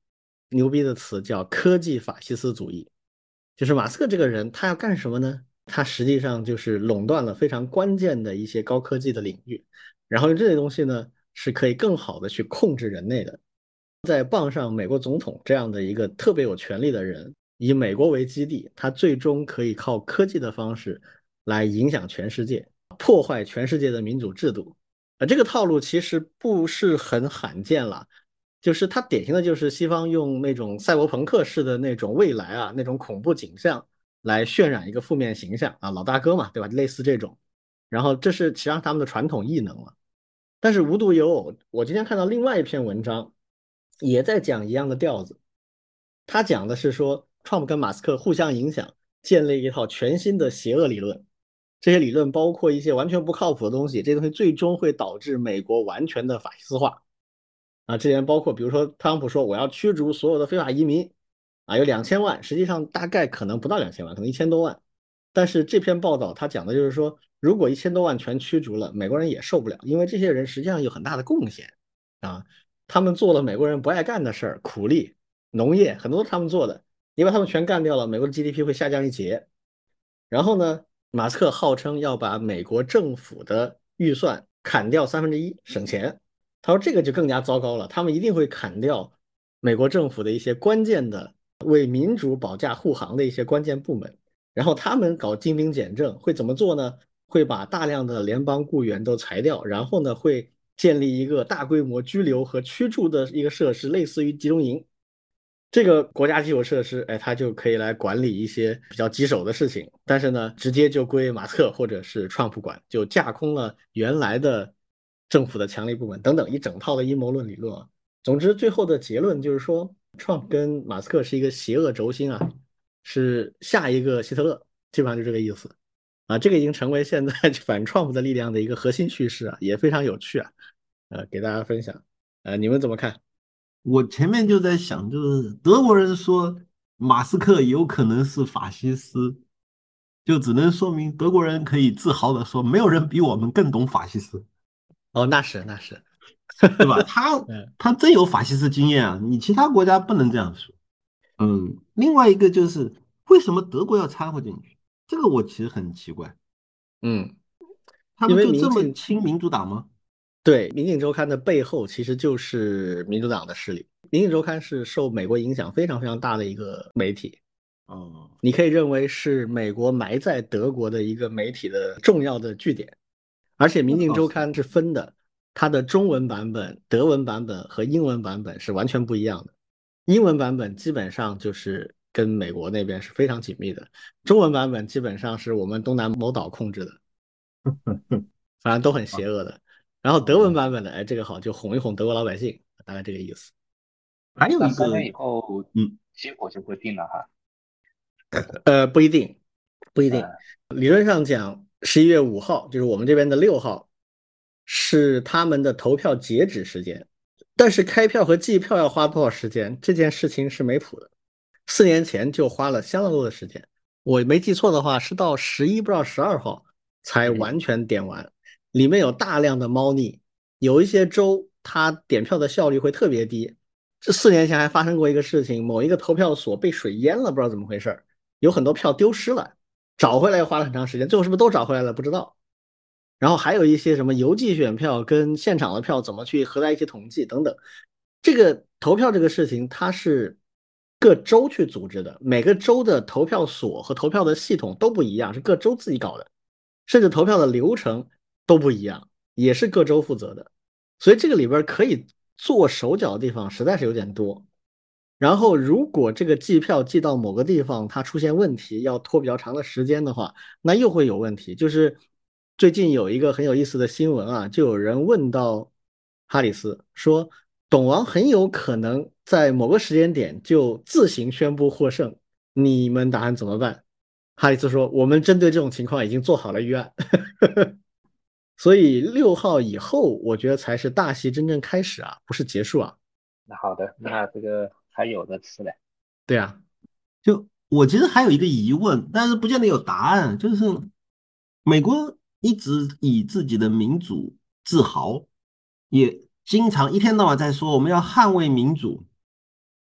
牛逼的词叫科技法西斯主义。就是马斯克这个人，他要干什么呢？他实际上就是垄断了非常关键的一些高科技的领域，然后这些东西呢是可以更好的去控制人类的。在傍上美国总统这样的一个特别有权力的人，以美国为基地，他最终可以靠科技的方式来影响全世界，破坏全世界的民主制度。这个套路其实不是很罕见了，就是它典型的就是西方用那种赛博朋克式的那种未来啊，那种恐怖景象来渲染一个负面形象啊，老大哥嘛，对吧？类似这种，然后这是实际上他们的传统异能了。但是无独有偶，我今天看到另外一篇文章，也在讲一样的调子。他讲的是说，Trump 跟马斯克互相影响，建立一套全新的邪恶理论。这些理论包括一些完全不靠谱的东西，这些东西最终会导致美国完全的法西斯化。这里面包括比如说，特朗普说我要驱逐所有的非法移民，有2000万，实际上大概可能不到2000万，可能1000多万。但是这篇报道他讲的就是说，如果1000多万全驱逐了，美国人也受不了，因为这些人实际上有很大的贡献啊，他们做了美国人不爱干的事儿，苦力、农业很多都是他们做的，你把他们全干掉了，美国的 GDP 会下降一截。然后呢，马斯克号称要把美国政府的预算砍掉1/3，省钱。他说这个就更加糟糕了，他们一定会砍掉美国政府的一些关键的为民主保驾护航的一些关键部门。然后他们搞精兵简政会怎么做呢？会把大量的联邦雇员都裁掉，然后呢会建立一个大规模拘留和驱逐的一个设施，类似于集中营。这个国家基础设施，它就可以来管理一些比较棘手的事情，但是呢，直接就归马斯克或者是 Trump 管，就架空了原来的政府的强力部门等等一整套的阴谋论理论啊。总之，最后的结论就是说，Trump 跟马斯克是一个邪恶轴心啊，是下一个希特勒，基本上就这个意思啊。这个已经成为现在反 Trump 的力量的一个核心趋势啊，也非常有趣啊，给大家分享，你们怎么看？ 我前面就在想，就是德国人说马斯克有可能是法西斯，就只能说明德国人可以自豪的说，没有人比我们更懂法西斯， 哦，那是那是， 对吧？他嗯他真有法西斯经验啊，你其他国家不能这样说。另外一个就是为什么德国要掺和进去？这个我其实很奇怪， 嗯。因为他们就这么亲民主党吗？ 对，《民警周刊》的背后其实就是民主党的势力。《民警周刊》是受美国影响非常非常大的一个媒体， 哦， 你可以认为是美国埋在德国的一个媒体的重要的据点。而且，《民警那倒是。 周刊》是分的，它的中文版本、德文版本和英文版本是完全不一样的。英文版本基本上就是跟美国那边是非常紧密的，中文版本基本上是我们东南某岛控制的。反正都很邪恶的。然后德文哦， 版本的，这个好，就哄一哄德国老百姓，大概这个意思。 还有那一个， 3年以后嗯， 结果就会定了哈。 不一定，不一定。 嗯， 理论上讲，11月5号就是我们这边的6号，是他们的投票截止时间。但是开票和计票要花多少时间，这件事情是没谱的。4年前就花了相当多的时间，我没记错的话，是到11不知道12号才完全点完，里面有大量的猫腻，有一些州它点票的效率会特别低。这4年前还发生过一个事情，某一个投票所被水淹了，不知道怎么回事，有很多票丢失了，找回来又花了很长时间，最后是不是都找回来了不知道。然后还有一些什么邮寄选票跟现场的票怎么去合在一起统计等等。这个投票这个事情，它是各州去组织的，每个州的投票所和投票的系统都不一样，是各州自己搞的，甚至投票的流程都不一样，也是各州负责的。所以这个里边可以做手脚的地方实在是有点多。然后，如果这个计票计到某个地方它出现问题，要拖比较长的时间的话，那又会有问题。就是最近有一个很有意思的新闻啊，就有人问到哈里斯说，董王很有可能在某个时间点就自行宣布获胜，你们打算怎么办？哈里斯说，我们针对这种情况已经做好了预案。所以6号以后，我觉得才是大戏真正开始啊，不是结束啊。 那好的，那这个还有的吃嘞。 对啊。 就我其实还有一个疑问，但是不见得有答案，就是美国一直以自己的民主自豪，也经常一天到晚在说我们要捍卫民主，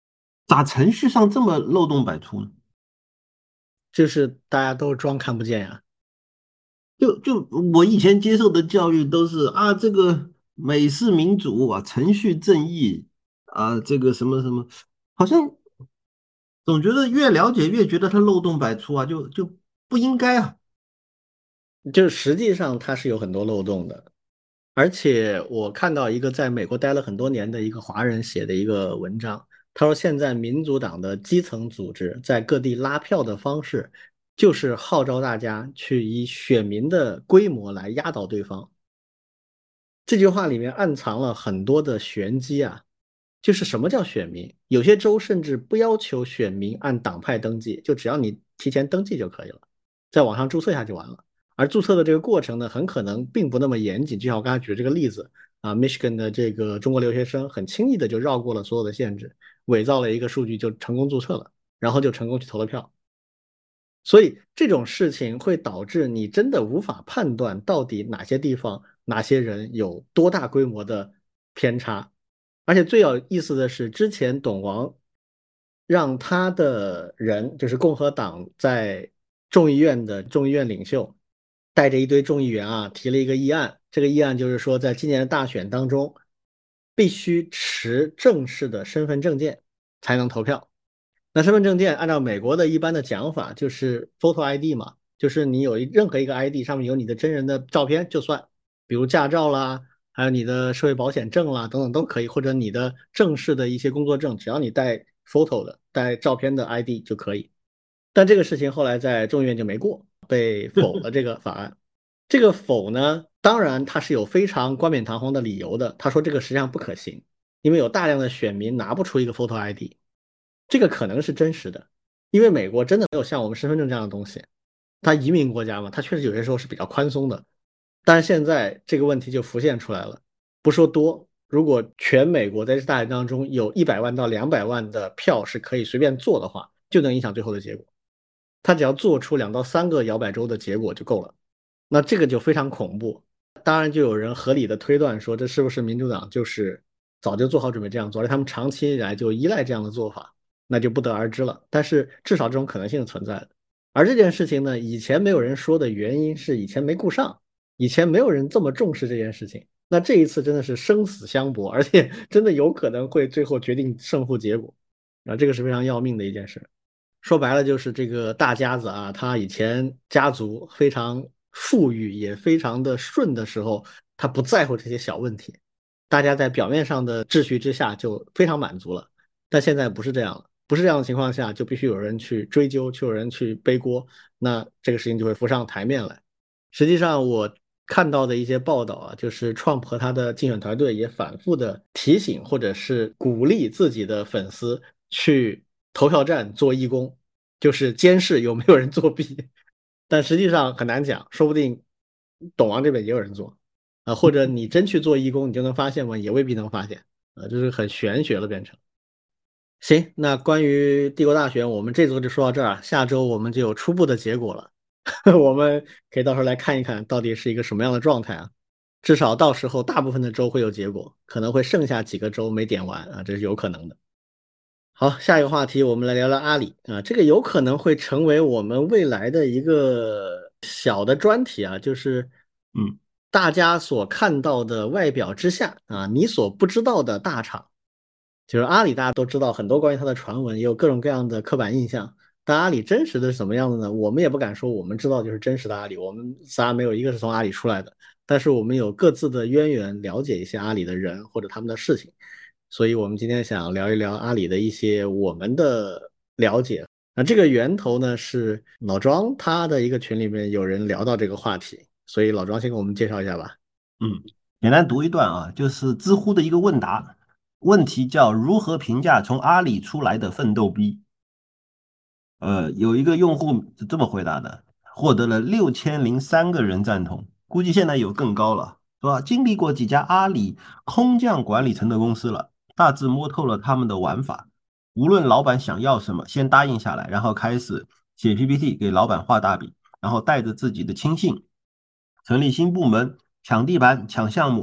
咋程序上这么漏洞百出呢？ 就是大家都装看不见呀。 就我以前接受的教育都是啊，这个美式民主啊，程序正义啊，这个什么什么，好像总觉得越了解越觉得它漏洞百出啊，就不应该啊。 就是实际上它是有很多漏洞的，而且我看到一个在美国待了很多年的一个华人写的一个文章，他说现在民主党的基层组织在各地拉票的方式，就是号召大家去以选民的规模来压倒对方。这句话里面暗藏了很多的玄机啊，就是什么叫选民？有些州甚至不要求选民按党派登记，就只要你提前登记就可以了，在网上注册一下就完了。而注册的这个过程呢，很可能并不那么严谨，就像我刚才举的这个例子啊，Michigan 的这个中国留学生很轻易的就绕过了所有的限制，伪造了一个数据就成功注册了，然后就成功去投了票。所以这种事情会导致你真的无法判断到底哪些地方、哪些人有多大规模的偏差。而且最有意思的是，之前董王让他的人，就是共和党在众议院的众议院领袖，带着一堆众议员啊，提了一个议案。这个议案就是说，在今年的大选当中，必须持正式的身份证件才能投票。那身份证件按照美国的一般的讲法，就是 photo ID 嘛，就是你有任何一个 ID 上面有你的真人的照片就算，比如驾照啦，还有你的社会保险证啦等等都可以，或者你的正式的一些工作证，只要你带 photo 的、带照片的 ID 就可以。但这个事情后来在众议院就没过，被否了这个法案。这个否呢，当然他是有非常冠冕堂皇的理由的，他说这个实际上不可行，因为有大量的选民拿不出一个 photo ID。这个可能是真实的，因为美国真的没有像我们身份证这样的东西，它移民国家嘛，它确实有些时候是比较宽松的。但是现在这个问题就浮现出来了，不说多，如果全美国在这大选当中有100万到200万的票是可以随便做的话，就能影响最后的结果。他只要做出2到3个摇摆州的结果就够了，那这个就非常恐怖。当然，就有人合理的推断说，这是不是民主党就是早就做好准备这样做，而他们长期以来就依赖这样的做法。那就不得而知了。但是至少这种可能性是存在的。而这件事情呢，以前没有人说的原因是以前没顾上，以前没有人这么重视这件事情。那这一次真的是生死相搏，而且真的有可能会最后决定胜负结果啊，这个是非常要命的一件事。说白了就是这个大家子啊，他以前家族非常富裕，也非常的顺的时候，他不在乎这些小问题，大家在表面上的秩序之下就非常满足了。但现在不是这样了。不是这样的情况下，就必须有人去追究，就有人去背锅，那这个事情就会浮上台面来。实际上，我看到的一些报道啊，就是 Trump 和他的竞选团队也反复的提醒或者是鼓励自己的粉丝去投票站做义工，就是监视有没有人作弊。但实际上很难讲，说不定董王这边也有人做啊，或者你真去做义工，你就能发现吗？也未必能发现啊，就是很玄学了变成。行，那关于帝国大选，我们这周就说到这儿啊，下周我们就有初步的结果了，我们可以到时候来看一看到底是一个什么样的状态啊。至少到时候大部分的州会有结果，可能会剩下几个州没点完啊，这是有可能的。好，下一个话题我们来聊聊阿里啊，这个有可能会成为我们未来的一个小的专题啊，就是嗯。 大家所看到的外表之下啊，你所不知道的大厂。就是阿里，大家都知道很多关于它的传闻，也有各种各样的刻板印象。但阿里真实的是什么样的呢？我们也不敢说我们知道就是真实的阿里，我们仨没有一个是从阿里出来的。但是我们有各自的渊源，了解一些阿里的人或者他们的事情。所以我们今天想聊一聊阿里的一些我们的了解。那这个源头呢是老庄他的一个群里面有人聊到这个话题，所以老庄先给我们介绍一下吧。 简单读一段啊，就是知乎的一个问答，问题叫如何评价从阿里出来的奋斗逼？有一个用户是这么回答的，获得了6003个人赞同，估计现在有更高了，是吧？经历过几家阿里空降管理层的公司了，大致摸透了他们的玩法。无论老板想要什么，先答应下来，然后开始写 PPT 给老板画大饼，然后带着自己的亲信成立新部门，抢地盘、抢项目，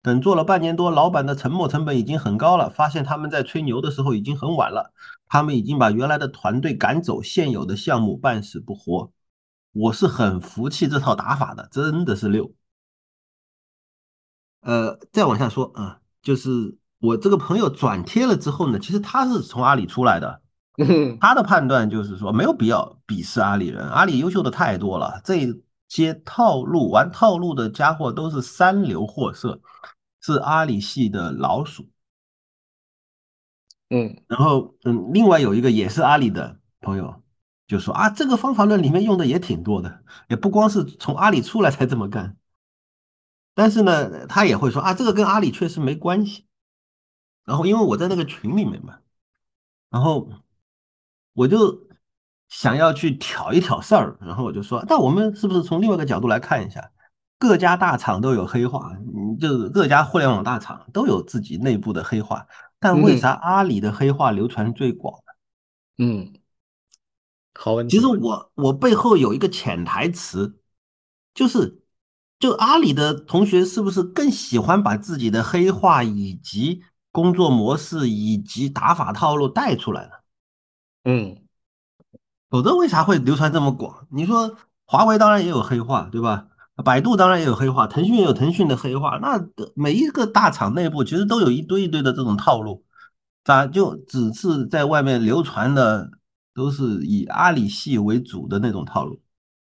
等做了半年多，老板的沉没成本已经很高了，发现他们在吹牛的时候已经很晚了，他们已经把原来的团队赶走，现有的项目半死不活。我是很服气这套打法的，真的是溜。再往下说啊，就是我这个朋友转贴了之后呢，其实他是从阿里出来的， 嗯他的判断就是说没有必要鄙视阿里人，阿里优秀的太多了，这些玩套路的家伙都是三流货色，是阿里系的老鼠。 嗯然后另外有一个也是阿里的朋友就说啊，这个方法论里面用的也挺多的，也不光是从阿里出来才这么干。但是呢，他也会说啊，这个跟阿里确实没关系。然后因为我在那个群里面嘛，然后我就想要去挑一挑事儿，然后我就说，那我们是不是从另外一个角度来看一下，各家大厂都有黑话，就是各家互联网大厂都有自己内部的黑话，但为啥嗯阿里的黑话流传最广？ 嗯，好问其实题。 我背后有一个潜台词，就是就阿里的同学是不是更喜欢把自己的黑话以及工作模式以及打法套路带出来呢？ 嗯否则为啥会流传这么广？你说华为当然也有黑话，对吧？百度当然也有黑话，腾讯也有腾讯的黑话，那每一个大厂内部其实都有一堆一堆的这种套路，咋就只是在外面流传的都是以阿里系为主的那种套路？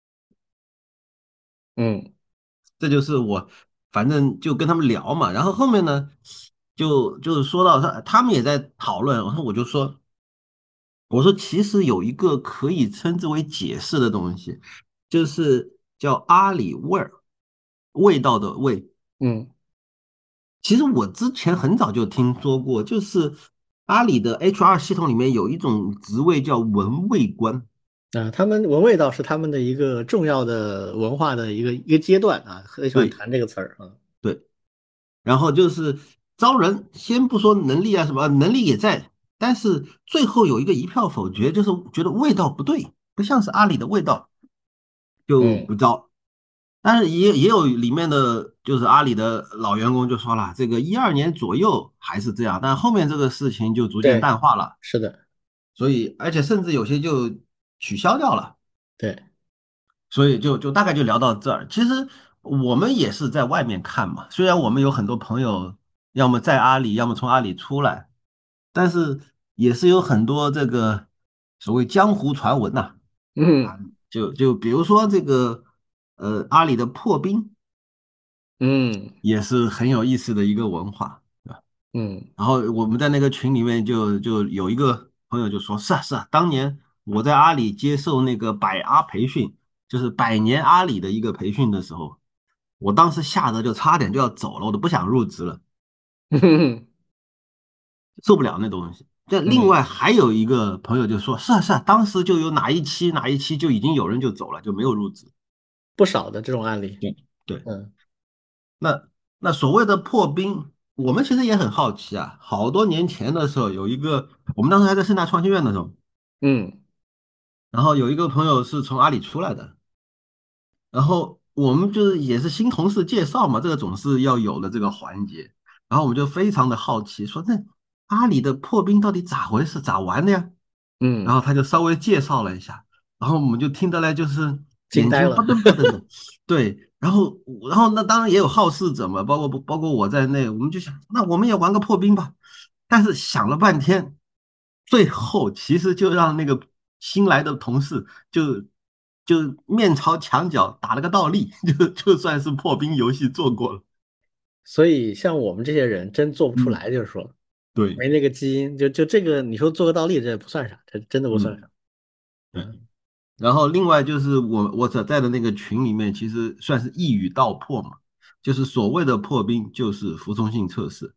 嗯这就是我反正就跟他们聊嘛，然后后面呢就是说到他们也在讨论，然后我说其实有一个可以称之为解释的东西，就是叫阿里味儿，味道的味。 嗯其实我之前很早就听说过，就是阿里的 HR 系统里面有一种职位叫文卫官。 啊，他们闻味道是他们的一个重要的文化的一个阶段啊，很喜欢对谈这个词儿啊。 对，然后就是招人，先不说能力啊什么，能力也在，但是最后有一个一票否决，就是觉得味道不对，不像是阿里的味道，就嗯， 不招。但是也有里面的就是阿里的老员工就说了，这个12年左右还是这样，但后面这个事情就逐渐对， 淡化了， 是的， 所以而且甚至有些就取消掉了。 对， 所以就大概就聊到这儿。其实我们也是在外面看嘛，虽然我们有很多朋友要么在阿里，要么从阿里出来，但是也是有很多这个所谓江湖传闻呐、 嗯啊，就比如说这个阿里的破冰嗯也是很有意思的一个文化，对吧？ 嗯然后我们在那个群里面就有一个朋友就说，是啊是啊，当年我在阿里接受那个百阿培训，就是百年阿里的一个培训的时候，我当时吓得就差点就要走了，我都不想入职了， 嗯受不了那东西。这另嗯， 外还有一个朋友就说，是啊是啊，当时就有哪一期就已经有人就走了，就没有入职。 不少的这种案例。 对对， 嗯那所谓的破冰，我们其实也很好奇啊。好多年前的时候，有一个我们当时还在盛大创新院的时候， 嗯然后有一个朋友是从阿里出来的，然后我们就是也是新同事介绍嘛，这个总是要有的这个环节，然后我们就非常的好奇，说那阿里的破冰到底咋回事，咋玩的呀？然嗯， 后他就稍微介绍了一下，然后我们就听得来就是眼睛不惊呆了。 噔不噔的，对，然后那当然也有好事者嘛，包括我在内，我们就想那我们也玩个破冰吧，但是想了半天，最后其实就让那个新来的同事就面朝墙角打了个倒立，就算是破冰游戏做过了。 所以像我们这些人真做不出嗯， 来，就是说对， 没那个基因，就这个你说做个倒立，这也不算啥，这真的不算嗯， 啥。 对。 嗯然后另外就是我所在的那个群里面，其实算是一语道破嘛，就是所谓的破冰就是服从性测试，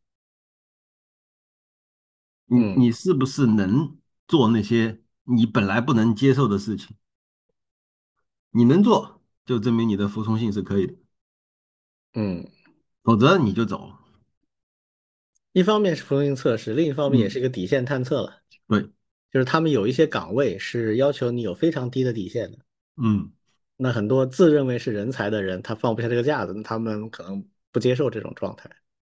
你嗯你是不是能做那些你本来不能接受的事情？你能做，就证明你的服从性是可以的， 嗯， 否则你就走。 一方面是服从性测试，另一方面也嗯， 是一个底线探测了。 对， 就是他们有一些岗位是要求你有非常低的底线的。 嗯， 那很多自认为是人才的人，他放不下这个架子，那他们可能不接受这种状态。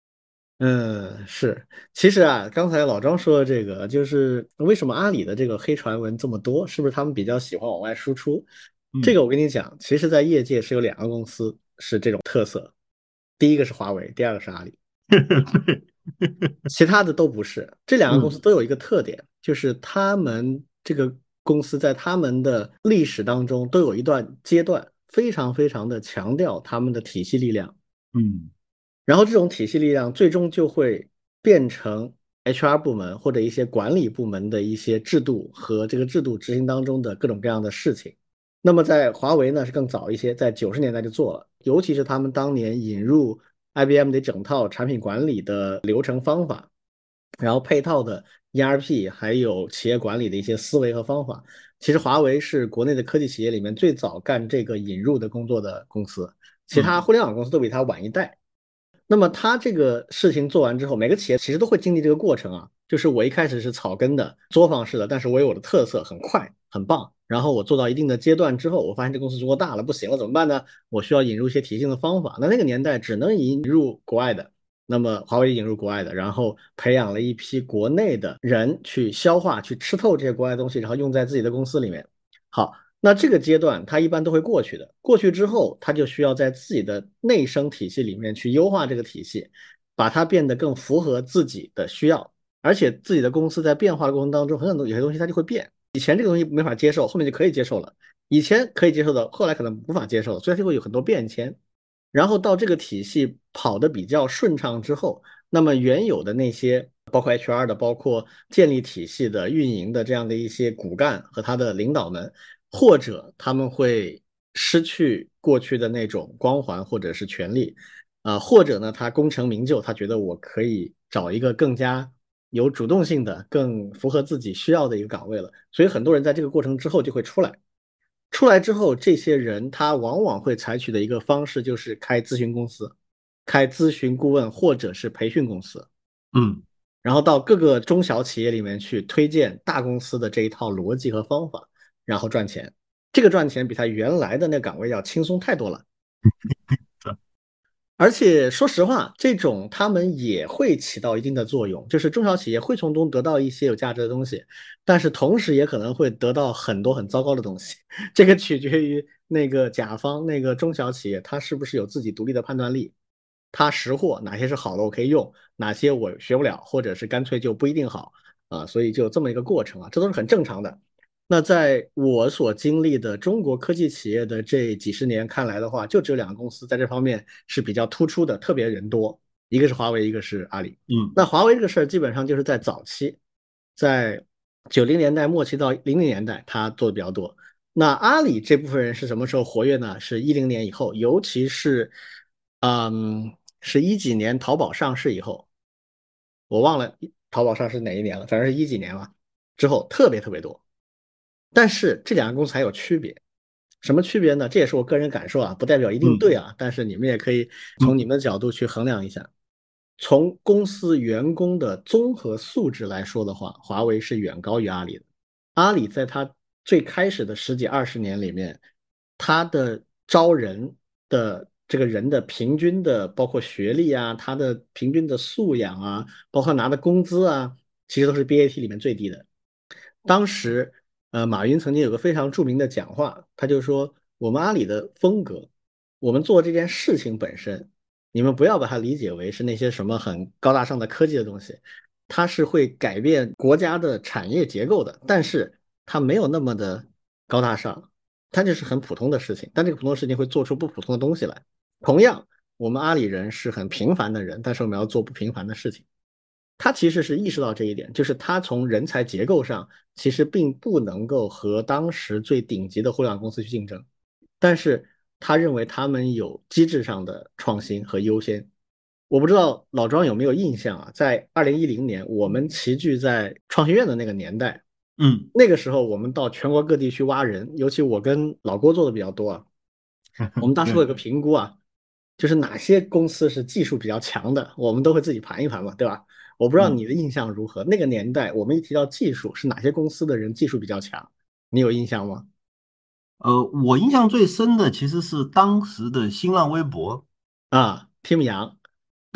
是，其实啊，刚才老张说的这个，就是为什么阿里的这个黑传闻这么多，是不是他们比较喜欢往外输出？这嗯， 个我跟你讲，其实在业界是有2个公司是这种特色，第一个是华为，第二个是阿里， 对， 其他的都不是。这2个公司嗯都有一个特点，就是他们这个公司在他们的历史当中都有一段阶段，非常非常的强调他们的体系力量。 嗯然后这种体系力量最终就会变成 HR 部门或者一些管理部门的一些制度和这个制度执行当中的各种各样的事情。那么在华为呢是更早一些，在90年代就做了，尤其是他们当年引入 IBM 的整套产品管理的流程方法，然后配套的 ERP 还有企业管理的一些思维和方法。其实华为是国内的科技企业里面最早干这个引入的工作的公司，其他嗯互联网公司都比它晚一代。那么他这个事情做完之后，每个企业其实都会经历这个过程啊，就是我一开始是草根的作坊式的，但是我有我的特色，很快很棒。然后我做到一定的阶段之后，我发现这公司足够大了，不行了，怎么办呢？我需要引入一些体系性的方法。那个年代只能引入国外的，那么华为引入国外的，然后培养了一批国内的人去消化、去吃透这些国外的东西，然后用在自己的公司里面。好，那这个阶段它一般都会过去的，过去之后，它就需要在自己的内生体系里面去优化这个体系，把它变得更符合自己的需要，而且自己的公司在变化的过程当中，很多有些东西它就会变，以前这个东西没法接受，后面就可以接受了，以前可以接受的，后来可能无法接受了，所以它就会有很多变迁。然后到这个体系跑得比较顺畅之后，那么原有的那些包括 HR 的、包括建立体系的、运营的这样的一些骨干和他的领导们，或者他们会失去过去的那种光环或者是权利，或者呢，他功成名就，他觉得我可以找一个更加有主动性的、更符合自己需要的一个岗位了。所以很多人在这个过程之后就会出来。出来之后，这些人他往往会采取的一个方式就是开咨询公司、开咨询顾问或者是培训公司， 嗯， 然后到各个中小企业里面去推荐大公司的这一套逻辑和方法，然后赚钱。这个赚钱比他原来的那岗位要轻松太多了。而且说实话，这种他们也会起到一定的作用，就是中小企业会从中得到一些有价值的东西，但是同时也可能会得到很多很糟糕的东西。这个取决于那个甲方，那个中小企业，他是不是有自己独立的判断力，他识货哪些是好的我可以用，哪些我学不了，或者是干脆就不一定好啊。所以就这么一个过程啊，这都是很正常的。那在我所经历的中国科技企业的这几十年看来的话，就只有2个公司在这方面是比较突出的，特别人多，一个是华为，一个是阿里。 嗯那华为这个事儿基本上就是在早期，在90年代末期到00年代，他做的比较多。那阿里这部分人是什么时候活跃呢？是10年以后，尤其是，是一几年淘宝上市以后，我忘了淘宝上市哪一年了，反正是一几年了，之后特别特别多。但是这2个公司还有区别，什么区别呢？这也是我个人感受啊，不代表一定对嗯啊，但是你们也可以从你嗯们的角度去衡量一下。从公司员工的综合素质来说的话，华为是远高于阿里的。阿里在它最开始的十几20年里面，它的招人的这个人的平均的，包括学历啊，他的平均的素养啊，包括拿的工资啊，其实都是 BAT 里面最低的。当时，马云曾经有个非常著名的讲话，他就说：我们阿里的风格，我们做这件事情本身，你们不要把它理解为是那些什么很高大上的科技的东西，它是会改变国家的产业结构的，但是它没有那么的高大上，它就是很普通的事情，但这个普通的事情会做出不普通的东西来。同样，我们阿里人是很平凡的人，但是我们要做不平凡的事情。他其实是意识到这一点，就是他从人才结构上其实并不能够和当时最顶级的互联网公司去竞争，但是他认为他们有机制上的创新和优先。我不知道老庄有没有印象啊，在2010年我们齐聚在创新院的那个年代， 嗯， 那个时候我们到全国各地去挖人，尤其我跟老郭做的比较多啊，我们当时会有对， 个评估啊，就是哪些公司是技术比较强的，我们都会自己盘一盘嘛，对吧？我不知道嗯你的印象如何。那个年代，我们一提到技术，是哪些公司的人技术比较强？你有印象吗？ 我印象最深的其实是当时的新浪微博， 啊，Tim 杨， 对，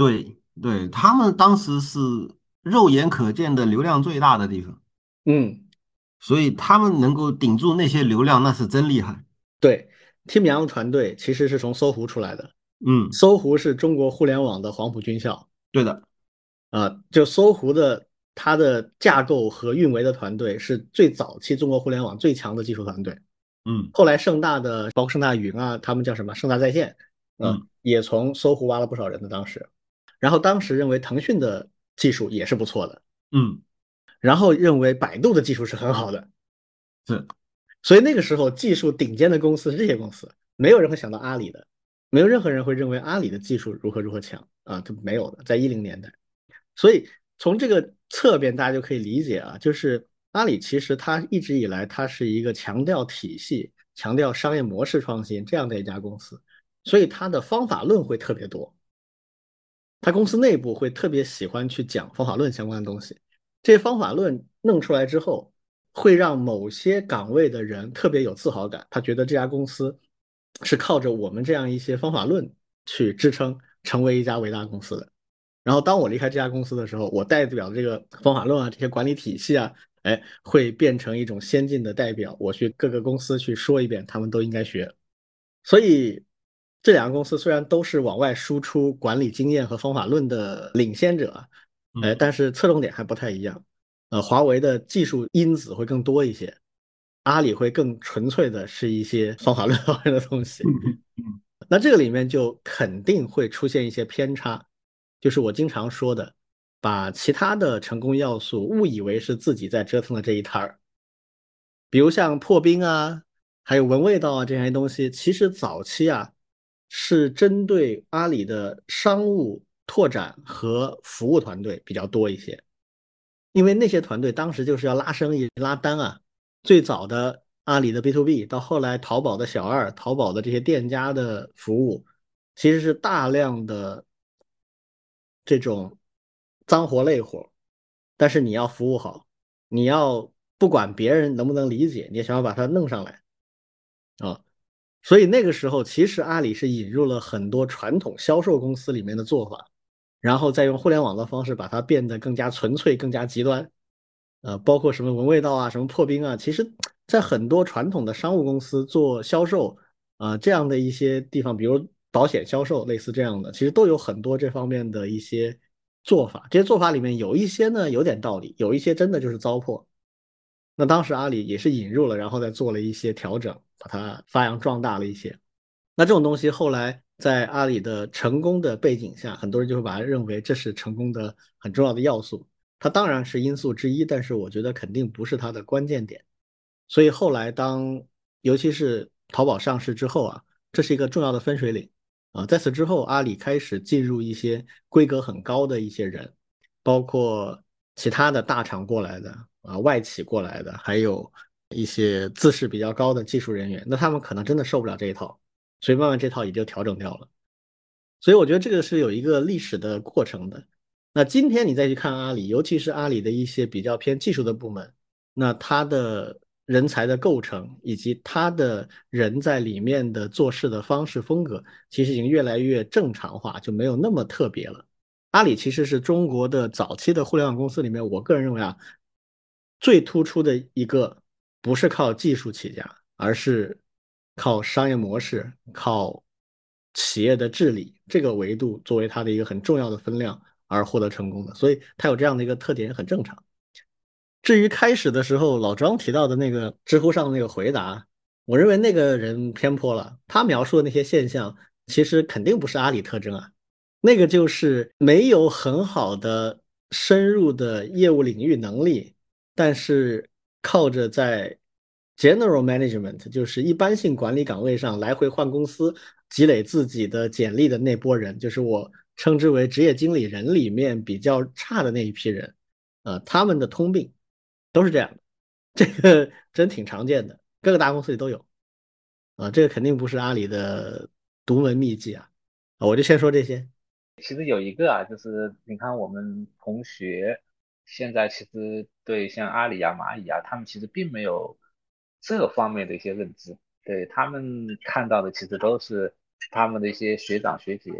对，他们当时是肉眼可见的流量最大的地方， 嗯， 所以他们能够顶住那些流量，那是真厉害。 对，Tim Yang 团队其实是从搜狐出来的， 嗯， 搜狐是中国互联网的黄埔军校。 对的。 就搜狐的它的架构和运维的团队是最早期中国互联网最强的技术团队。 嗯后来盛大的，包括盛大云啊，他们叫什么？盛大在线， 嗯也从搜狐挖了不少人的当时。然后当时认为腾讯的技术也是不错的， 嗯， 然后认为百度的技术是很好的， 是。 所以那个时候技术顶尖的公司是这些公司，没有人会想到阿里的，没有任何人会认为阿里的技术如何强啊，这没有的，在10年代。所以从这个侧边大家就可以理解啊，就是阿里其实它一直以来它是一个强调体系、强调商业模式创新这样的一家公司，所以它的方法论会特别多，它公司内部会特别喜欢去讲方法论相关的东西。这些方法论弄出来之后，会让某些岗位的人特别有自豪感，他觉得这家公司是靠着我们这样一些方法论去支撑，成为一家伟大公司的。然后当我离开这家公司的时候，我代表的这个方法论啊，这些管理体系啊，哎，会变成一种先进的代表，我去各个公司去说一遍，他们都应该学。所以这两个公司虽然都是往外输出管理经验和方法论的领先者啊， 嗯但是侧重点还不太一样。华为的技术因子会更多一些，阿里会更纯粹的是一些方法论方面的东西。 嗯嗯那这个里面就肯定会出现一些偏差，就是我经常说的，把其他的成功要素误以为是自己在折腾的这一摊儿，比如像破冰啊，还有闻味道啊这些东西，其实早期啊是针对阿里的商务拓展和服务团队比较多一些，因为那些团队当时就是要拉生意、拉单啊。最早的阿里的 B to B，到后来淘宝的小二、淘宝的这些店家的服务，其实是大量的这种脏活累活，但是你要服务好，你要不管别人能不能理解，你也想要把它弄上来啊。所以那个时候，其实阿里是引入了很多传统销售公司里面的做法，然后再用互联网的方式把它变得更加纯粹、更加极端。包括什么闻味道啊、什么破冰啊，其实在很多传统的商务公司做销售这样的一些地方，比如保险销售，类似这样的，其实都有很多这方面的一些做法。这些做法里面有一些呢有点道理，有一些真的就是糟粕。那当时阿里也是引入了，然后再做了一些调整，把它发扬壮大了一些。那这种东西后来在阿里的成功的背景下，很多人就会把它认为这是成功的很重要的要素。它当然是因素之一，但是我觉得肯定不是它的关键点。所以后来尤其是淘宝上市之后啊，这是一个重要的分水岭啊。在此之后，阿里开始进入一些规格很高的一些人，包括其他的大厂过来的外企过来的，还有一些自视比较高的技术人员，那他们可能真的受不了这一套，所以慢慢这套也就调整掉了。所以我觉得这个是有一个历史的过程的。那今天你再去看阿里，尤其是阿里的一些比较偏技术的部门，那它的人才的构成以及它的人在里面的做事的方式风格，其实已经越来越正常化，就没有那么特别了。阿里其实是中国的早期的互联网公司里面，我个人认为啊，最突出的一个不是靠技术起家，而是靠商业模式、靠企业的治理这个维度作为它的一个很重要的分量而获得成功的，所以它有这样的一个特点也很正常。至于开始的时候老庄提到的那个知乎上的那个回答，我认为那个人偏颇了，他描述的那些现象其实肯定不是阿里特征啊，那个就是没有很好的深入的业务领域能力，但是靠着在 general management，就是一般性管理岗位上来回换公司，积累自己的简历的那波人，就是我称之为职业经理人里面比较差的那一批人，他们的通病都是这样的，这个真挺常见的，各个大公司里都有这个肯定不是阿里的独门秘籍啊，我就先说这些。 其实有一个啊，就是你看我们同学现在其实对像阿里啊、蚂蚁啊，他们其实并没有这方面的一些认知，对他们看到的其实都是他们的一些学长学姐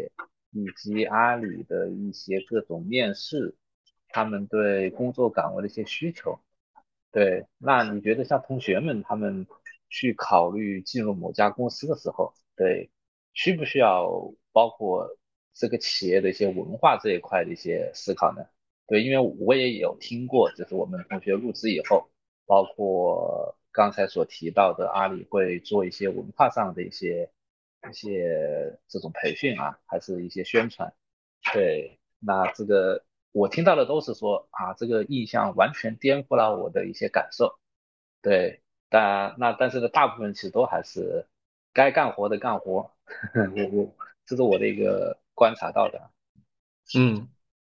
以及阿里的一些各种面试，他们对工作岗位的一些需求。对，那你觉得像同学们他们去考虑进入某家公司的时候，对，需不需要包括这个企业的一些文化这一块的一些思考呢？对，因为我也有听过，就是我们同学入职以后，包括刚才所提到的阿里会做一些文化上的一些这种培训啊，还是一些宣传。对，那这个我听到的都是说啊，这个意向完全颠覆了我的一些感受。对，但是呢，大部分其实都还是该干活的干活。这是我的一个观察到的。 嗯，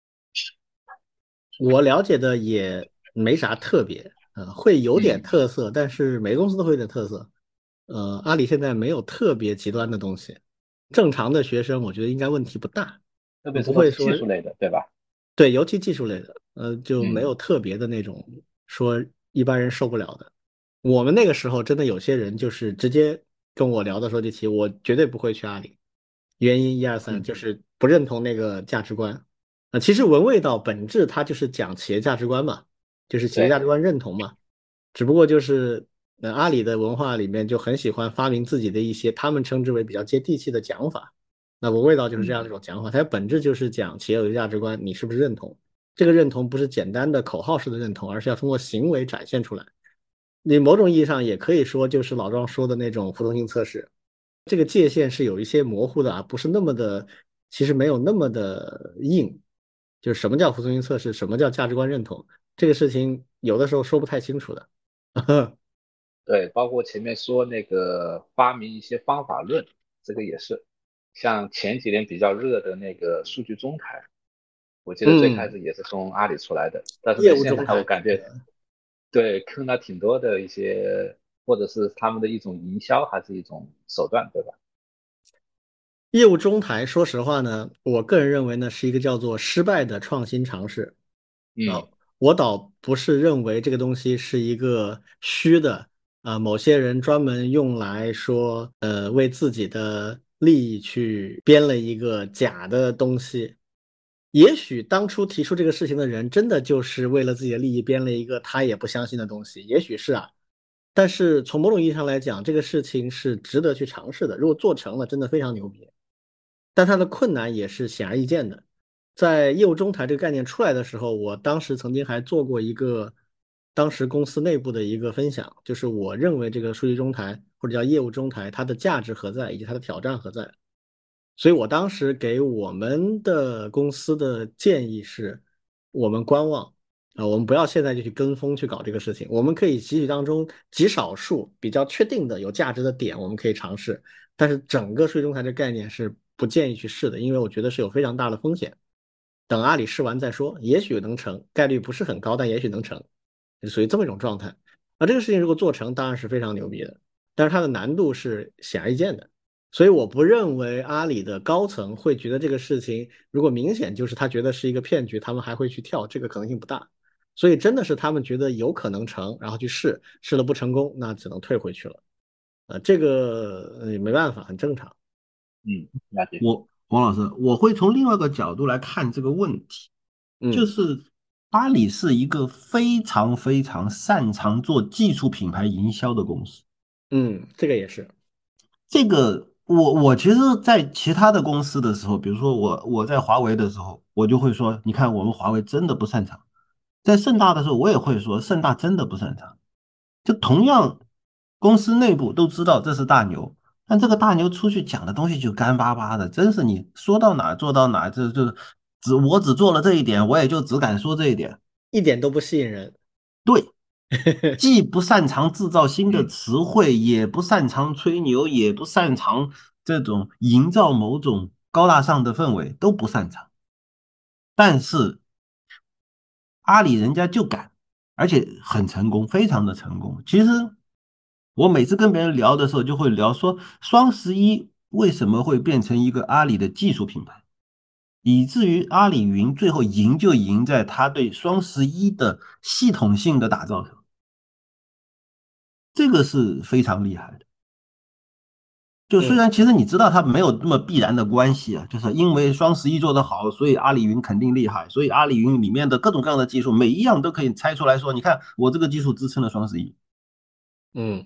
我了解的也没啥特别，会有点嗯， 特色，但是每个公司都会有点特色。阿里现在没有特别极端的东西，正常的学生我觉得应该问题不大， 特别是都是不会说技术类的，对吧？ 对，尤其技术类的，就没嗯， 有特别的那种说一般人受不了的。我们那个时候真的有些人就是直接跟我聊的时候就提，我绝对不会去阿里，原因一二三， 嗯， 就是不认同那个价值观。其实闻味道本质它就是讲企业价值观嘛，就是企业价对， 值观认同嘛。只不过就是阿里的文化里面就很喜欢发明自己的一些他们称之为比较接地气的讲法。那闻味道就是这样嗯， 一种讲法，它本质就是讲企业有价值观，你是不是认同？这个认同不是简单的口号式的认同，而是要通过行为展现出来。你某种意义上也可以说，就是老庄说的那种服从性测试，这个界限是有一些模糊的啊，不是那么的，其实没有那么的硬。就是什么叫服从性测试，什么叫价值观认同，这个事情有的时候说不太清楚的。 对，包括前面说那个发明一些方法论，这个也是，像前几年比较热的那个数据中台，我记得最开嗯， 始也是从阿里出来的，但是业呢，现在我务中台， 感觉对坑了挺多的一些，或者是他们的一种营销，还是一种手段，对吧？ 业务中台，说实话呢，我个人认为呢是一个叫做失败的创新尝试。 嗯， 啊，我倒不是认为这个东西是一个虚的，某些人专门用来说，为自己的利益去编了一个假的东西。也许当初提出这个事情的人，真的就是为了自己的利益编了一个他也不相信的东西，也许是啊。但是从某种意义上来讲，这个事情是值得去尝试的。如果做成了，真的非常牛逼。但它的困难也是显而易见的。在业务中台这个概念出来的时候，我当时曾经还做过一个当时公司内部的一个分享，就是我认为这个数据中台或者叫业务中台，它的价值何在，以及它的挑战何在。所以我当时给我们的公司的建议是，我们观望我们不要现在就去跟风去搞这个事情，我们可以集体当中极少数比较确定的有价值的点，我们可以尝试，但是整个税中台的概念是不建议去试的，因为我觉得是有非常大的风险。等阿里试完再说，也许能成，概率不是很高，但也许能成，就属于这么一种状态。这个事情如果做成，当然是非常牛逼的，但是它的难度是显而易见的。所以我不认为阿里的高层会觉得这个事情如果明显就是他觉得是一个骗局，他们还会去跳，这个可能性不大。所以真的是他们觉得有可能成，然后去试，试了不成功，那只能退回去了。这个也没办法，很正常。 嗯，了解。 王老师，我会从另外一个角度来看这个问题，就嗯是阿里是一个非常非常擅长做技术品牌营销的公司。 这个也是。 这个我其实，在其他的公司的时候，比如说我在华为的时候，我就会说，你看我们华为真的不擅长。在盛大的时候，我也会说盛大真的不擅长。就同样，公司内部都知道这是大牛，但这个大牛出去讲的东西就干巴巴的，真是你说到哪儿做到哪儿，我只做了这一点，我也就只敢说这一点。 一点都不吸引人。 对，既不擅长制造新的嗯， 词汇，也不擅长吹牛，也不擅长这种营造某种高大上的氛围，都不擅长。但是阿里人家就敢，而且很成功，非常的成功。其实我每次跟别人聊的时候，就会聊说双十一为什么会变成一个阿里的技术品牌，以至于阿里云最后赢就赢在他对双十一的系统性的打造上，这个是非常厉害的。 就虽嗯然其实你知道它没有那么必然的关系啊，就是因为双十一做得好，所以阿里云肯定厉害，所以阿里云里面的各种各样的技术，每一样都可以拆出来说，你看我这个技术支撑了双十一。 嗯，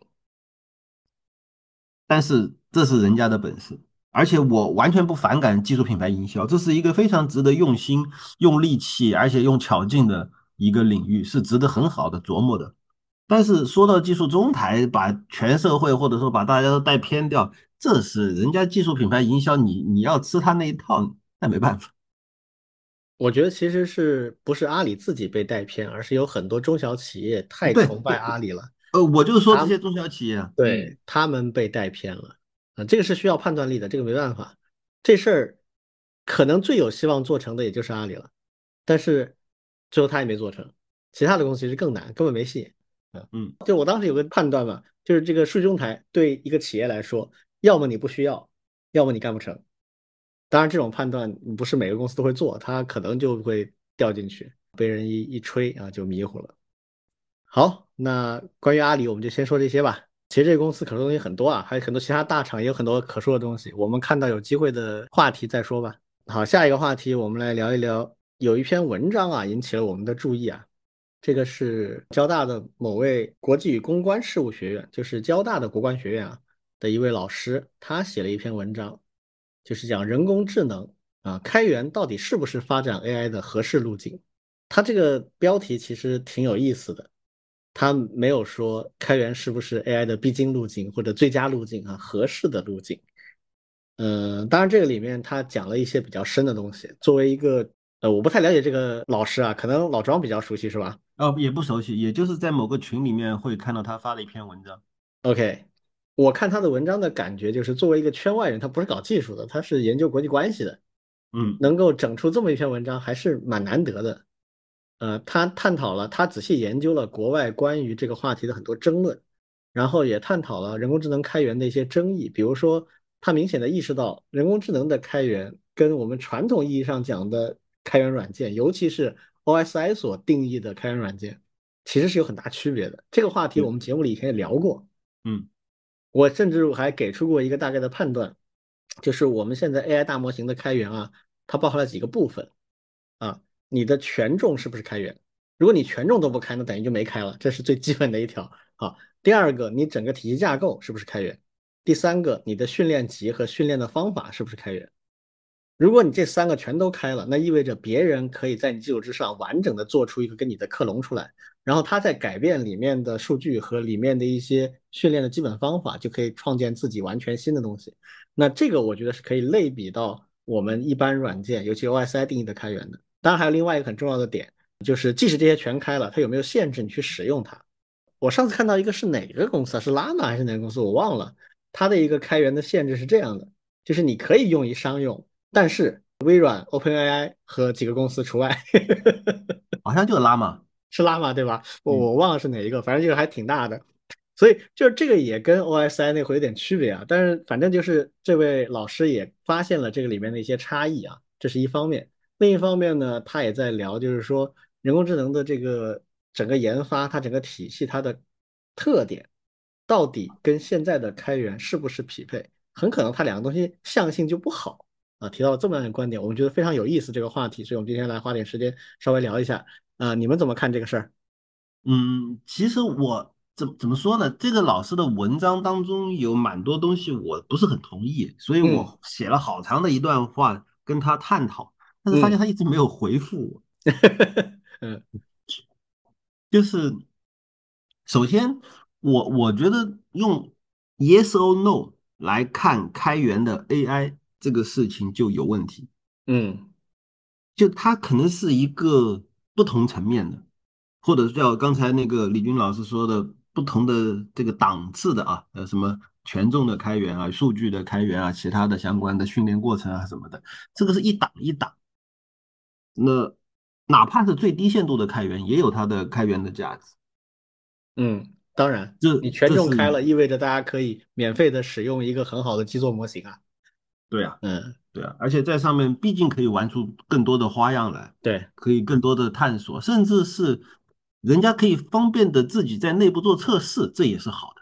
但是这是人家的本事，而且我完全不反感技术品牌营销，这是一个非常值得用心、用力气，而且用巧劲的一个领域，是值得很好的琢磨的。但是说到技术中台，把全社会或者说把大家都带偏掉，这是人家技术品牌营销，你要吃他那一套，那没办法。 我觉得其实是不是阿里自己被带偏，而是有很多中小企业太对崇拜对， 阿里了， 我就说这他些中小企业啊， 对他们被带偏了。这个是需要判断力的，这个没办法。这事儿可能最有希望做成的也就是阿里了，但是最后他也没做成，其他的公司其实更难，根本没戏。 嗯， 就我当时有个判断嘛，就是这个数据中台对一个企业来说，要么你不需要，要么你干不成。当然，这种判断不是每个公司都会做，他可能就会掉进去，被人一吹啊，就迷糊了。好，那关于阿里，我们就先说这些吧。其实这个公司可说的东西很多啊，还有很多其他大厂也有很多可说的东西。我们看到有机会的话题再说吧。好，下一个话题我们来聊一聊，有一篇文章啊引起了我们的注意啊。这个是交大的某位国际与公关事务学院，就是交大的国关学院啊的一位老师，他写了一篇文章，就是讲人工智能啊，开源到底是不是发展 AI 的合适路径？他这个标题其实挺有意思的。他没有说开源是不是 AI 的必经路径或者最佳路径啊，合适的路径。当然这个里面他讲了一些比较深的东西。作为一个我不太了解这个老师啊，可能老庄比较熟悉是吧也不熟悉，也就是在某个群里面会看到他发了一篇文章。 ？OK，我看他的文章的感觉就是，作为一个圈外人，他不是搞技术的，他是研究国际关系的， 嗯， 能够整出这么一篇文章，还是蛮难得的。他探讨了，他仔细研究了国外关于这个话题的很多争论，然后也探讨了人工智能开源的一些争议。比如说，他明显的意识到人工智能的开源跟我们传统意义上讲的开源软件，尤其是 OSI 所定义的开源软件，其实是有很大区别的。这个话题我对， 们节目里以前也聊过， 嗯我甚至还给出过一个大概的判断，就是我们现在 AI 大模型的开源啊，它包含了几个部分。啊，你的权重是不是开源？如果你权重都不开，那等于就没开了，这是最基本的一条。好，第二个，你整个体系架构是不是开源？第三个，你的训练集和训练的方法是不是开源？如果你这三个全都开了，那意味着别人可以在你基础之上完整的做出一个跟你的克隆出来，然后他再改变里面的数据和里面的一些训练的基本方法，就可以创建自己完全新的东西。那这个我觉得是可以类比到我们一般软件，尤其 OSI 定义的开源的。当然还有另外一个很重要的点，就是即使这些全开了，它有没有限制你去使用它？我上次看到一个是哪个公司啊？是拉玛还是哪个公司？我忘了。它的一个开源的限制是这样的，就是你可以用于商用，但是微软、OpenAI 和几个公司除外， 好像就拉嘛。 是拉玛对吧？我嗯我忘了是哪一个，反正这个还挺大的。所以就是这个也跟 OSI 那会有点区别啊，但是反正就是这位老师也发现了这个里面的一些差异啊，这是一方面。另一方面呢，他也在聊，就是说人工智能的这个整个研发，它整个体系它的特点，到底跟现在的开源是不是匹配？很可能它两个东西相性就不好啊。提到了这么样的观点，我们觉得非常有意思这个话题，所以我们今天来花点时间稍微聊一下啊，你们怎么看这个事儿？ 其实我怎么说呢？这个老师的文章当中有蛮多东西我不是很同意，所以嗯我写了好长的一段话跟他探讨，但是发现嗯他一直没有回复我。 嗯就是首先，我觉得用 yes or no 来看开源的 AI 这个事情就有问题， 嗯就它可能是一个不同层面的，或者叫刚才那个李军老师说的不同的这个档次的啊，什么权重的开源啊、数据的开源啊、其他的相关的训练过程啊什么的，这个是一档一档。那哪怕是最低限度的开源，也有它的开源的价值。 嗯，当然， 这你权这是重开了，意味着大家可以免费的使用一个很好的基座模型啊。 对啊。 嗯， 对啊，而且在上面毕竟可以玩出更多的花样来， 对， 可以更多的探索，甚至是人家可以方便的自己在内部做测试，这也是好的。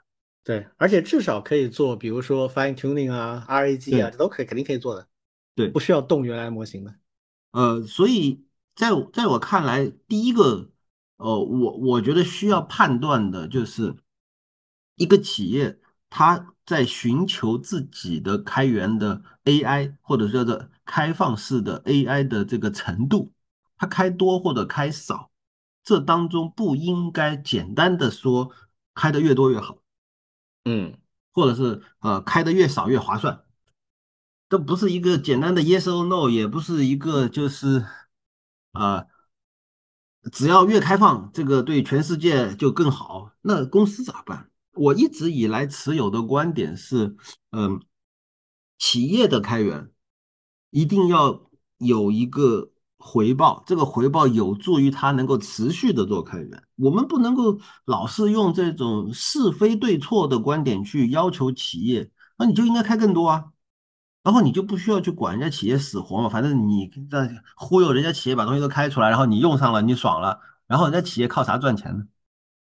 对，而且至少可以做，比如说 fine tuning 啊、RAG 啊， 对这都可以，肯定可以做的， 对。 不需要动原来模型的。 所以在我看来，第一个，我觉得需要判断的就是一个企业，它在寻求自己的开源的 AI，或者叫做开放式的 AI 的这个程度，它开多或者开少，这当中不应该简单的说开的越多越好， 嗯或者是开的越少越划算。这不是一个简单的 yes or no，也不是一个就是啊、只要越开放，这个对全世界就更好。那公司咋办？我一直以来持有的观点是，嗯，企业的开源一定要有一个回报，这个回报有助于它能够持续的做开源。我们不能够老是用这种是非对错的观点去要求企业，那你就应该开更多啊。然后你就不需要去管人家企业死活嘛，反正你这忽悠人家企业把东西都开出来，然后你用上了，你爽了，然后人家企业靠啥赚钱呢？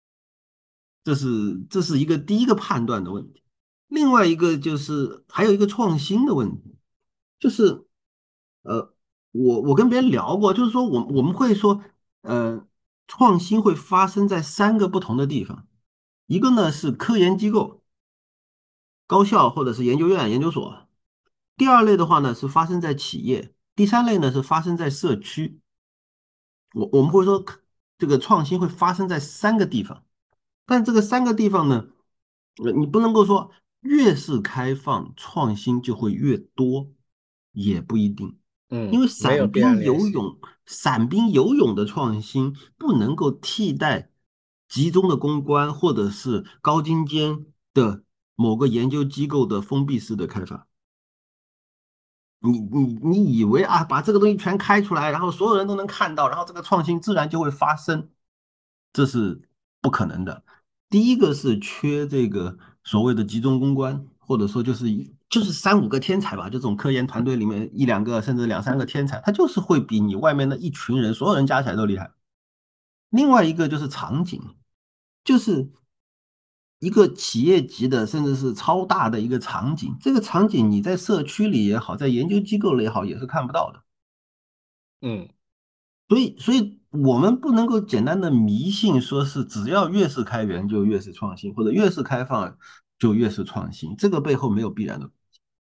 这是一个第一个判断的问题。另外一个就是还有一个创新的问题，就是呃，我跟别人聊过，就是说我们会说，创新会发生在三个不同的地方，一个呢是科研机构、高校或者是研究院、研究所。第二类的话呢是发生在企业，第三类呢是发生在社区。我们会说这个创新会发生在三个地方，但这个三个地方呢，你不能够说越是开放，创新就会越多，也不一定。因嗯， 为没有必然联系。 伞兵游泳的创新不能够替代集中的攻关或者是高精尖的某个研究机构的封闭式的开发。你以为啊，把这个东西全开出来，然后所有人都能看到，然后这个创新自然就会发生，这是不可能的。第一个是缺这个所谓的集中公关，或者说就是三五个天才吧，就这种科研团队里面一两个甚至两三个天才，他就是会比你外面的一群人所有人加起来都厉害。另外一个就是场景，就是一个企业级的，甚至是超大的一个场景。这个场景你在社区里也好，在研究机构里也好，也是看不到的。 嗯所以我们不能够简单的迷信，说是只要越是开源就越是创新，或者越是开放就越是创新，这个背后没有必然的。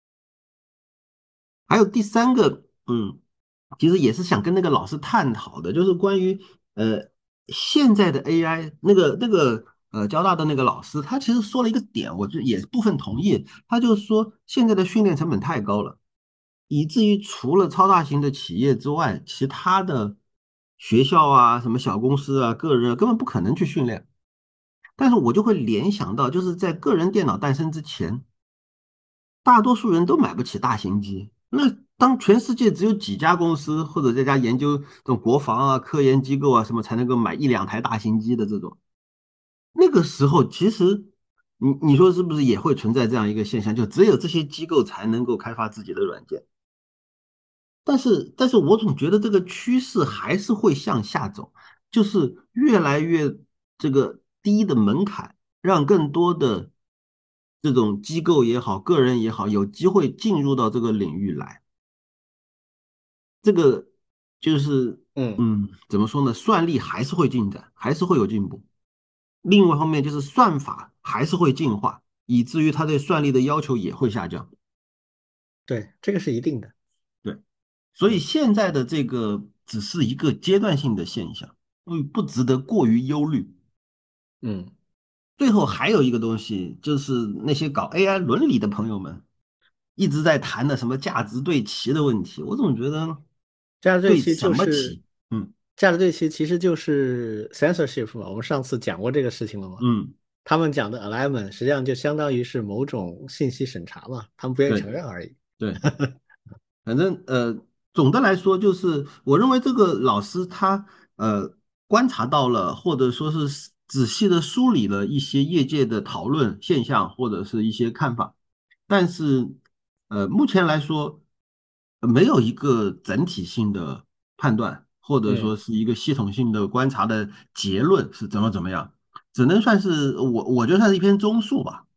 还有第三个，其实也是想跟那个老师探讨的，就是关于现在的 AI，那个交大的那个老师，他其实说了一个点，我就也部分同意，他就说现在的训练成本太高了，以至于除了超大型的企业之外，其他的学校啊、什么小公司啊、个人啊，根本不可能去训练。但是我就会联想到，就是在个人电脑诞生之前，大多数人都买不起大型机。那当全世界只有几家公司或者这家研究这种国防啊、科研机构啊什么才能够买一两台大型机的这种，那个时候其实你说是不是也会存在这样一个现象，就只有这些机构才能够开发自己的软件？但是我总觉得这个趋势还是会向下走，就是越来越这个低的门槛，让更多的这种机构也好，个人也好，有机会进入到这个领域来。这个就是嗯， 怎么说呢？算力还是会进展，还是会有进步。另外一方面就是算法还是会进化，以至于它对算力的要求也会下降。 对，这个是一定的。 对。所以嗯现在的这个只是一个阶段性的现象，不值得过于忧虑。 嗯， 最后还有一个东西，就是那些搞 AI 伦理的朋友们一直在谈的什么价值对齐的问题，我总觉得价值对齐对什就是么齐？嗯价值对齐，其实就是 censorship 嘛。我们上次讲过这个事情了嘛。 嗯， 他们讲的 alignment 实际上就相当于是某种信息审查嘛，他们不愿意对承认而已。 对。反正总的来说就是，我认为这个老师他观察到了，或者说是仔细的梳理了一些业界的讨论现象或者是一些看法，但是目前来说没有一个整体性的判断，或者嗯。 说是一个系统性的观察的结论是怎么样，只能算是我觉得算是一篇综述吧。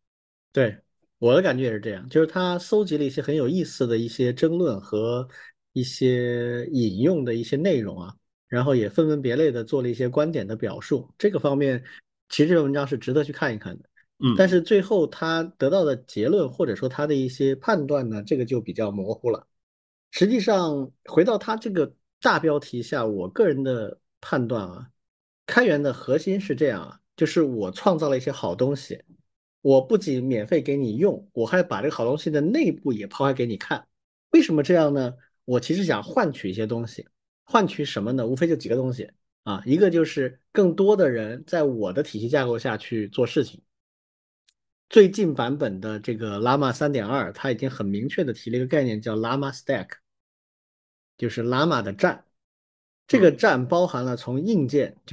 对，我的感觉也是这样，就是他搜集了一些很有意思的一些争论和一些引用的一些内容啊，然后也分门别类的做了一些观点的表述。这个方面，其实这篇文章是值得去看一看的。但嗯是最后他得到的结论或者说他的一些判断呢，这个就比较模糊了。实际上，回到他这个大标题下，我个人的判断啊，开源的核心是这样啊，就是我创造了一些好东西，我不仅免费给你用，我还把这个好东西的内部也抛开给你看。为什么这样呢？我其实想换取一些东西，换取什么呢？无非就几个东西啊，一个就是更多的人在我的体系架构下去做事情。最近版本的这个 Llama 3.2，它已经很明确的提了一个概念，叫 Llama Stack，就是 Llama 的站。这个嗯站包含了从硬件，就是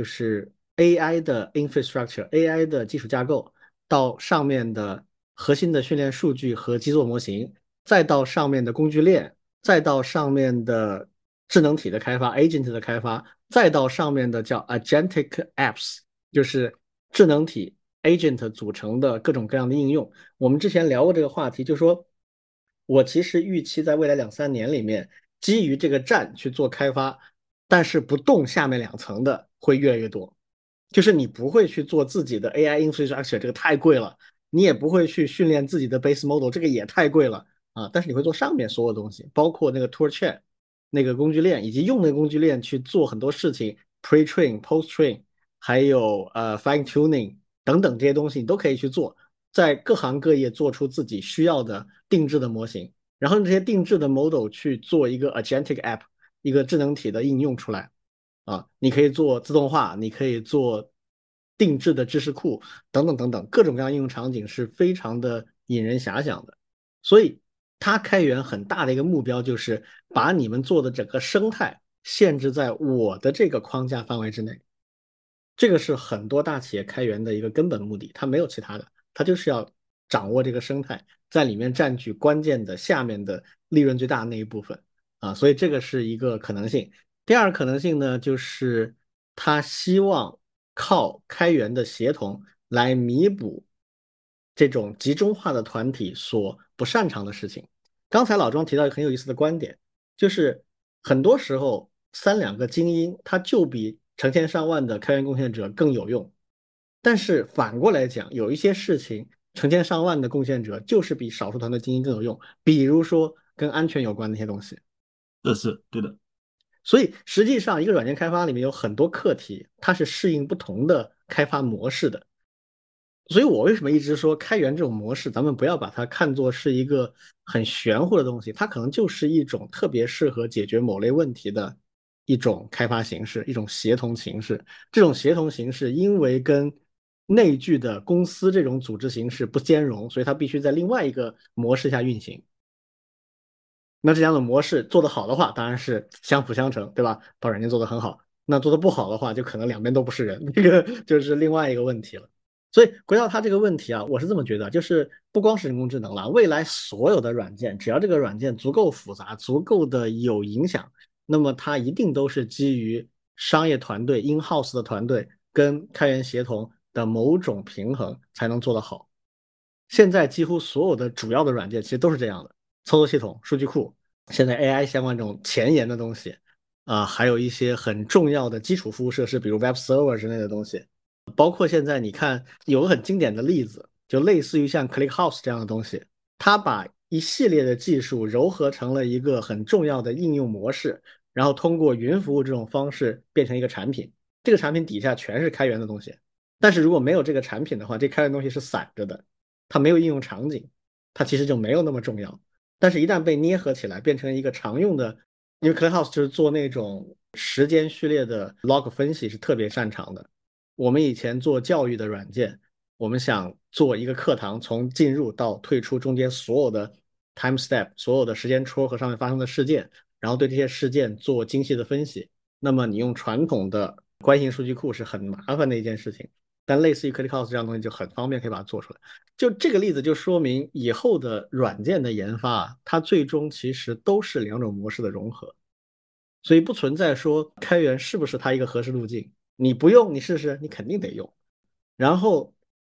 AI 的 infrastructure、AI 的基础架构，到上面的核心的训练数据和基座模型，再到上面的工具链，再到上面的智能体的开发、agent 的开发，再到上面的叫 agentic apps，就是智能体 agent 组成的各种各样的应用。我们之前聊过这个话题，就说我其实预期在未来2、3年里面，基于这个站去做开发，但是不动下面2层的会越来越多。就是你不会去做自己的 AI infrastructure，这个太贵了；你也不会去训练自己的 base model，这个也太贵了啊。但是你会做上面所有东西，包括那个 toolchain 那个工具链，以及用那个工具链去做很多事情，pre-train、post-train，还有fine tuning 等等这些东西，你都可以去做。在各行各业做出自己需要的定制的模型，然后这些定制的 model 去做一个 agentic app，一个智能体的应用出来啊，你可以做自动化，你可以做定制的知识库等等等等，各种各样应用场景是非常的引人遐想的。所以它开源很大的一个目标就是把你们做的整个生态限制在我的这个框架范围之内。这个是很多大企业开源的一个根本目的，它没有其他的，它就是要掌握这个生态，在里面占据关键的下面的利润最大的那一部分啊，所以这个是一个可能性。第二个可能性呢，就是他希望靠开源的协同来弥补这种集中化的团体所不擅长的事情。刚才老庄提到一个很有意思的观点，就是很多时候3、2个精英，他就比成千上万的开源贡献者更有用。但是反过来讲，有一些事情，成千上万的贡献者就是比少数团队精英更有用，比如说跟安全有关的一些东西。 这是对的。 所以实际上，一个软件开发里面有很多课题，它是适应不同的开发模式的。所以我为什么一直说开源这种模式，咱们不要把它看作是一个很玄乎的东西，它可能就是一种特别适合解决某类问题的一种开发形式，一种协同形式。这种协同形式因为跟内聚的公司这种组织形式不兼容，所以它必须在另外一个模式下运行。那这两种模式做得好的话，当然是相辅相成，对吧？把软件做得很好。那做得不好的话，就可能两边都不是人，这个就是另外一个问题了。所以回到他这个问题啊，我是这么觉得，就是不光是人工智能了，未来所有的软件，只要这个软件足够复杂、足够的有影响，那么它一定都是基于商业团队、in-house 的团队跟开源协同的某种平衡才能做得好。现在几乎所有的主要的软件其实都是这样的，操作系统、数据库，现在 AI 相关这种前沿的东西啊，还有一些很重要的基础服务设施，比如 Web Server 之类的东西。包括现在你看有个很经典的例子，就类似于像 ClickHouse 这样的东西，它把一系列的技术糅合成了一个很重要的应用模式，然后通过云服务这种方式变成一个产品。这个产品底下全是开源的东西，但是如果没有这个产品的话，这开源东西是散着的，它没有应用场景，它其实就没有那么重要。但是，一旦被捏合起来，变成一个常用的，因为 ClickHouse 就是做那种时间序列的 log 分析是特别擅长的。我们以前做教育的软件，我们想做一个课堂从进入到退出中间所有的 time step，所有的时间戳和上面发生的事件，然后对这些事件做精细的分析。那么你用传统的关系型数据库是很麻烦的一件事情，但类似于 ClickHouse 这样的东西就很方便可以把它做出来。就这个例子就说明以后的软件的研发啊，它最终其实都是两种模式的融合，所以不存在说开源是不是它一个合适路径。你不用，你试试，你肯定得用。然后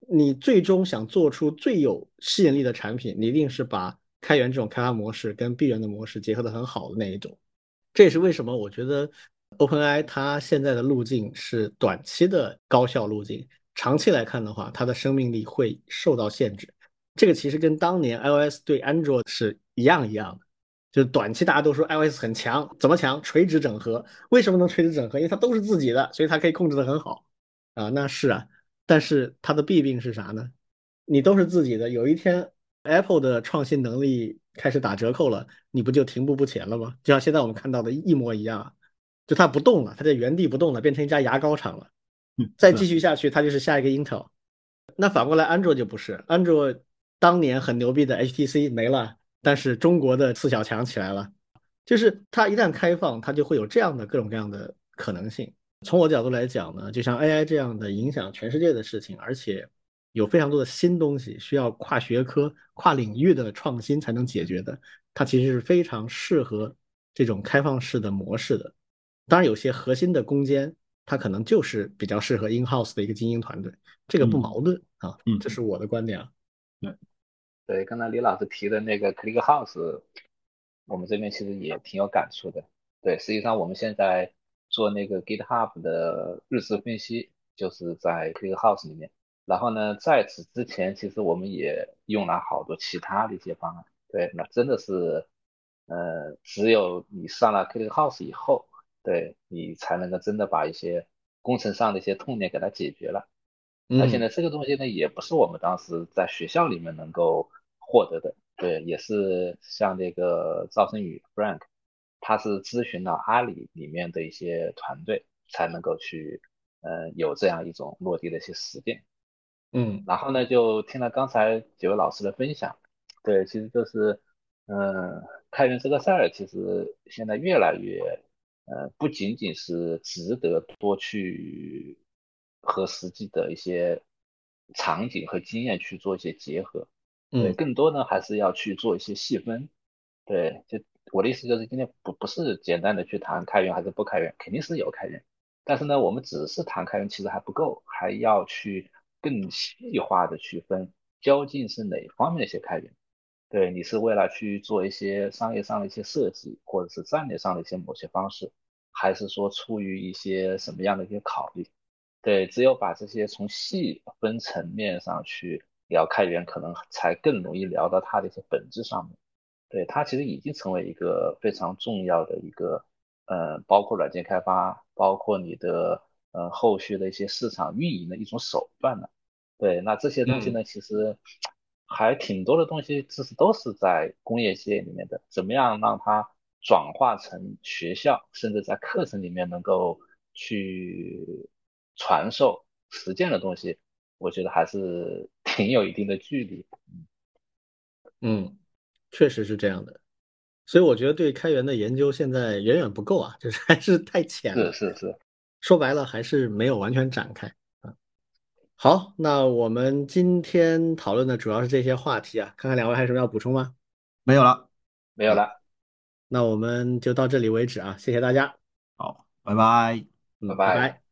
你最终想做出最有吸引力的产品，你一定是把开源这种开发模式跟闭源的模式结合的很好的那一种。这也是为什么我觉得 OpenAI 它现在的路径是短期的高效路径，长期来看的话，它的生命力会受到限制。这个其实跟当年 iOS 对 Android 是一样的，就是短期大家都说 iOS 很强，怎么强？垂直整合。为什么能垂直整合？因为它都是自己的，所以它可以控制的很好啊。那是啊，但是它的弊病是啥呢？你都是自己的，有一天 Apple 的创新能力开始打折扣了，你不就停步不前了吗？就像现在我们看到的一模一样啊，就它不动了，它在原地不动了，变成一家牙膏厂了。再继是， 续下去，它就是下一个 Intel。那反过来，安卓就不是，安卓当年很牛逼的 HTC 没了，但是中国的四小强起来了。就是它一旦开放，它就会有这样的各种各样的可能性。从我角度来讲呢，就像 AI 这样的影响全世界的事情，而且有非常多的新东西需要跨学科、跨领域的创新才能解决的，它其实是非常适合这种开放式的模式的。当然，有些核心的攻坚，它可能就是比较适合 in-house 的一个精英团队，这个不嗯矛盾啊， 嗯， 这是我的观点啊。 对， 对，刚才李老师提的那个 ClickHouse，我们这边其实也挺有感触的。对，实际上我们现在做那个 GitHub 的日志分析，就是在 ClickHouse 里面。然后呢，在此之前，其实我们也用了好多其他的一些方案。对，那真的是，只有你上了 ClickHouse 以后，对你才能够真的把一些工程上的一些痛点给它解决了。而且嗯呢，这个东西呢，也不是我们当时在学校里面能够获得的，对，也是像那个赵振宇 Frank，他是咨询了阿里里面的一些团队，才能够去，有这样一种落地的一些实践。 嗯然后呢，就听了刚才几位老师的分享，对，其实就是，开源这个事儿，其实现在越来越，不仅仅是值得多去和实际的一些场景和经验去做一些结合，对， 嗯更多呢还是要去做一些细分，对，就我的意思就是今天不是简单的去谈开源还是不开源，肯定是有开源。但是呢，我们只是谈开源其实还不够，还要去更细化的区分究竟是哪方面的一些开源。对，你是为了去做一些商业上的一些设计，或者是战略上的一些某些方式，还是说出于一些什么样的一些考虑？对，只有把这些从细分层面上去聊开源，可能才更容易聊到它的一些本质上面。对，它其实已经成为一个非常重要的一个，包括软件开发，包括你的后续的一些市场运营的一种手段了。对，那这些东西嗯呢，其实还挺多的东西，其实都是在工业界里面的。怎么样让它转化成学校，甚至在课程里面能够去传授实践的东西，我觉得还是挺有一定的距离。 嗯，确实是这样的。所以我觉得对开源的研究现在远远不够啊，就是还是太浅了。 是是是， 说白了，还是没有完全展开啊。好，那我们今天讨论的主要是这些话题啊，看看两位还有什么要补充吗？ 没有了。 好， 没有了， 那我们就到这里为止啊，谢谢大家。 好，拜拜。 嗯，拜拜拜。 拜。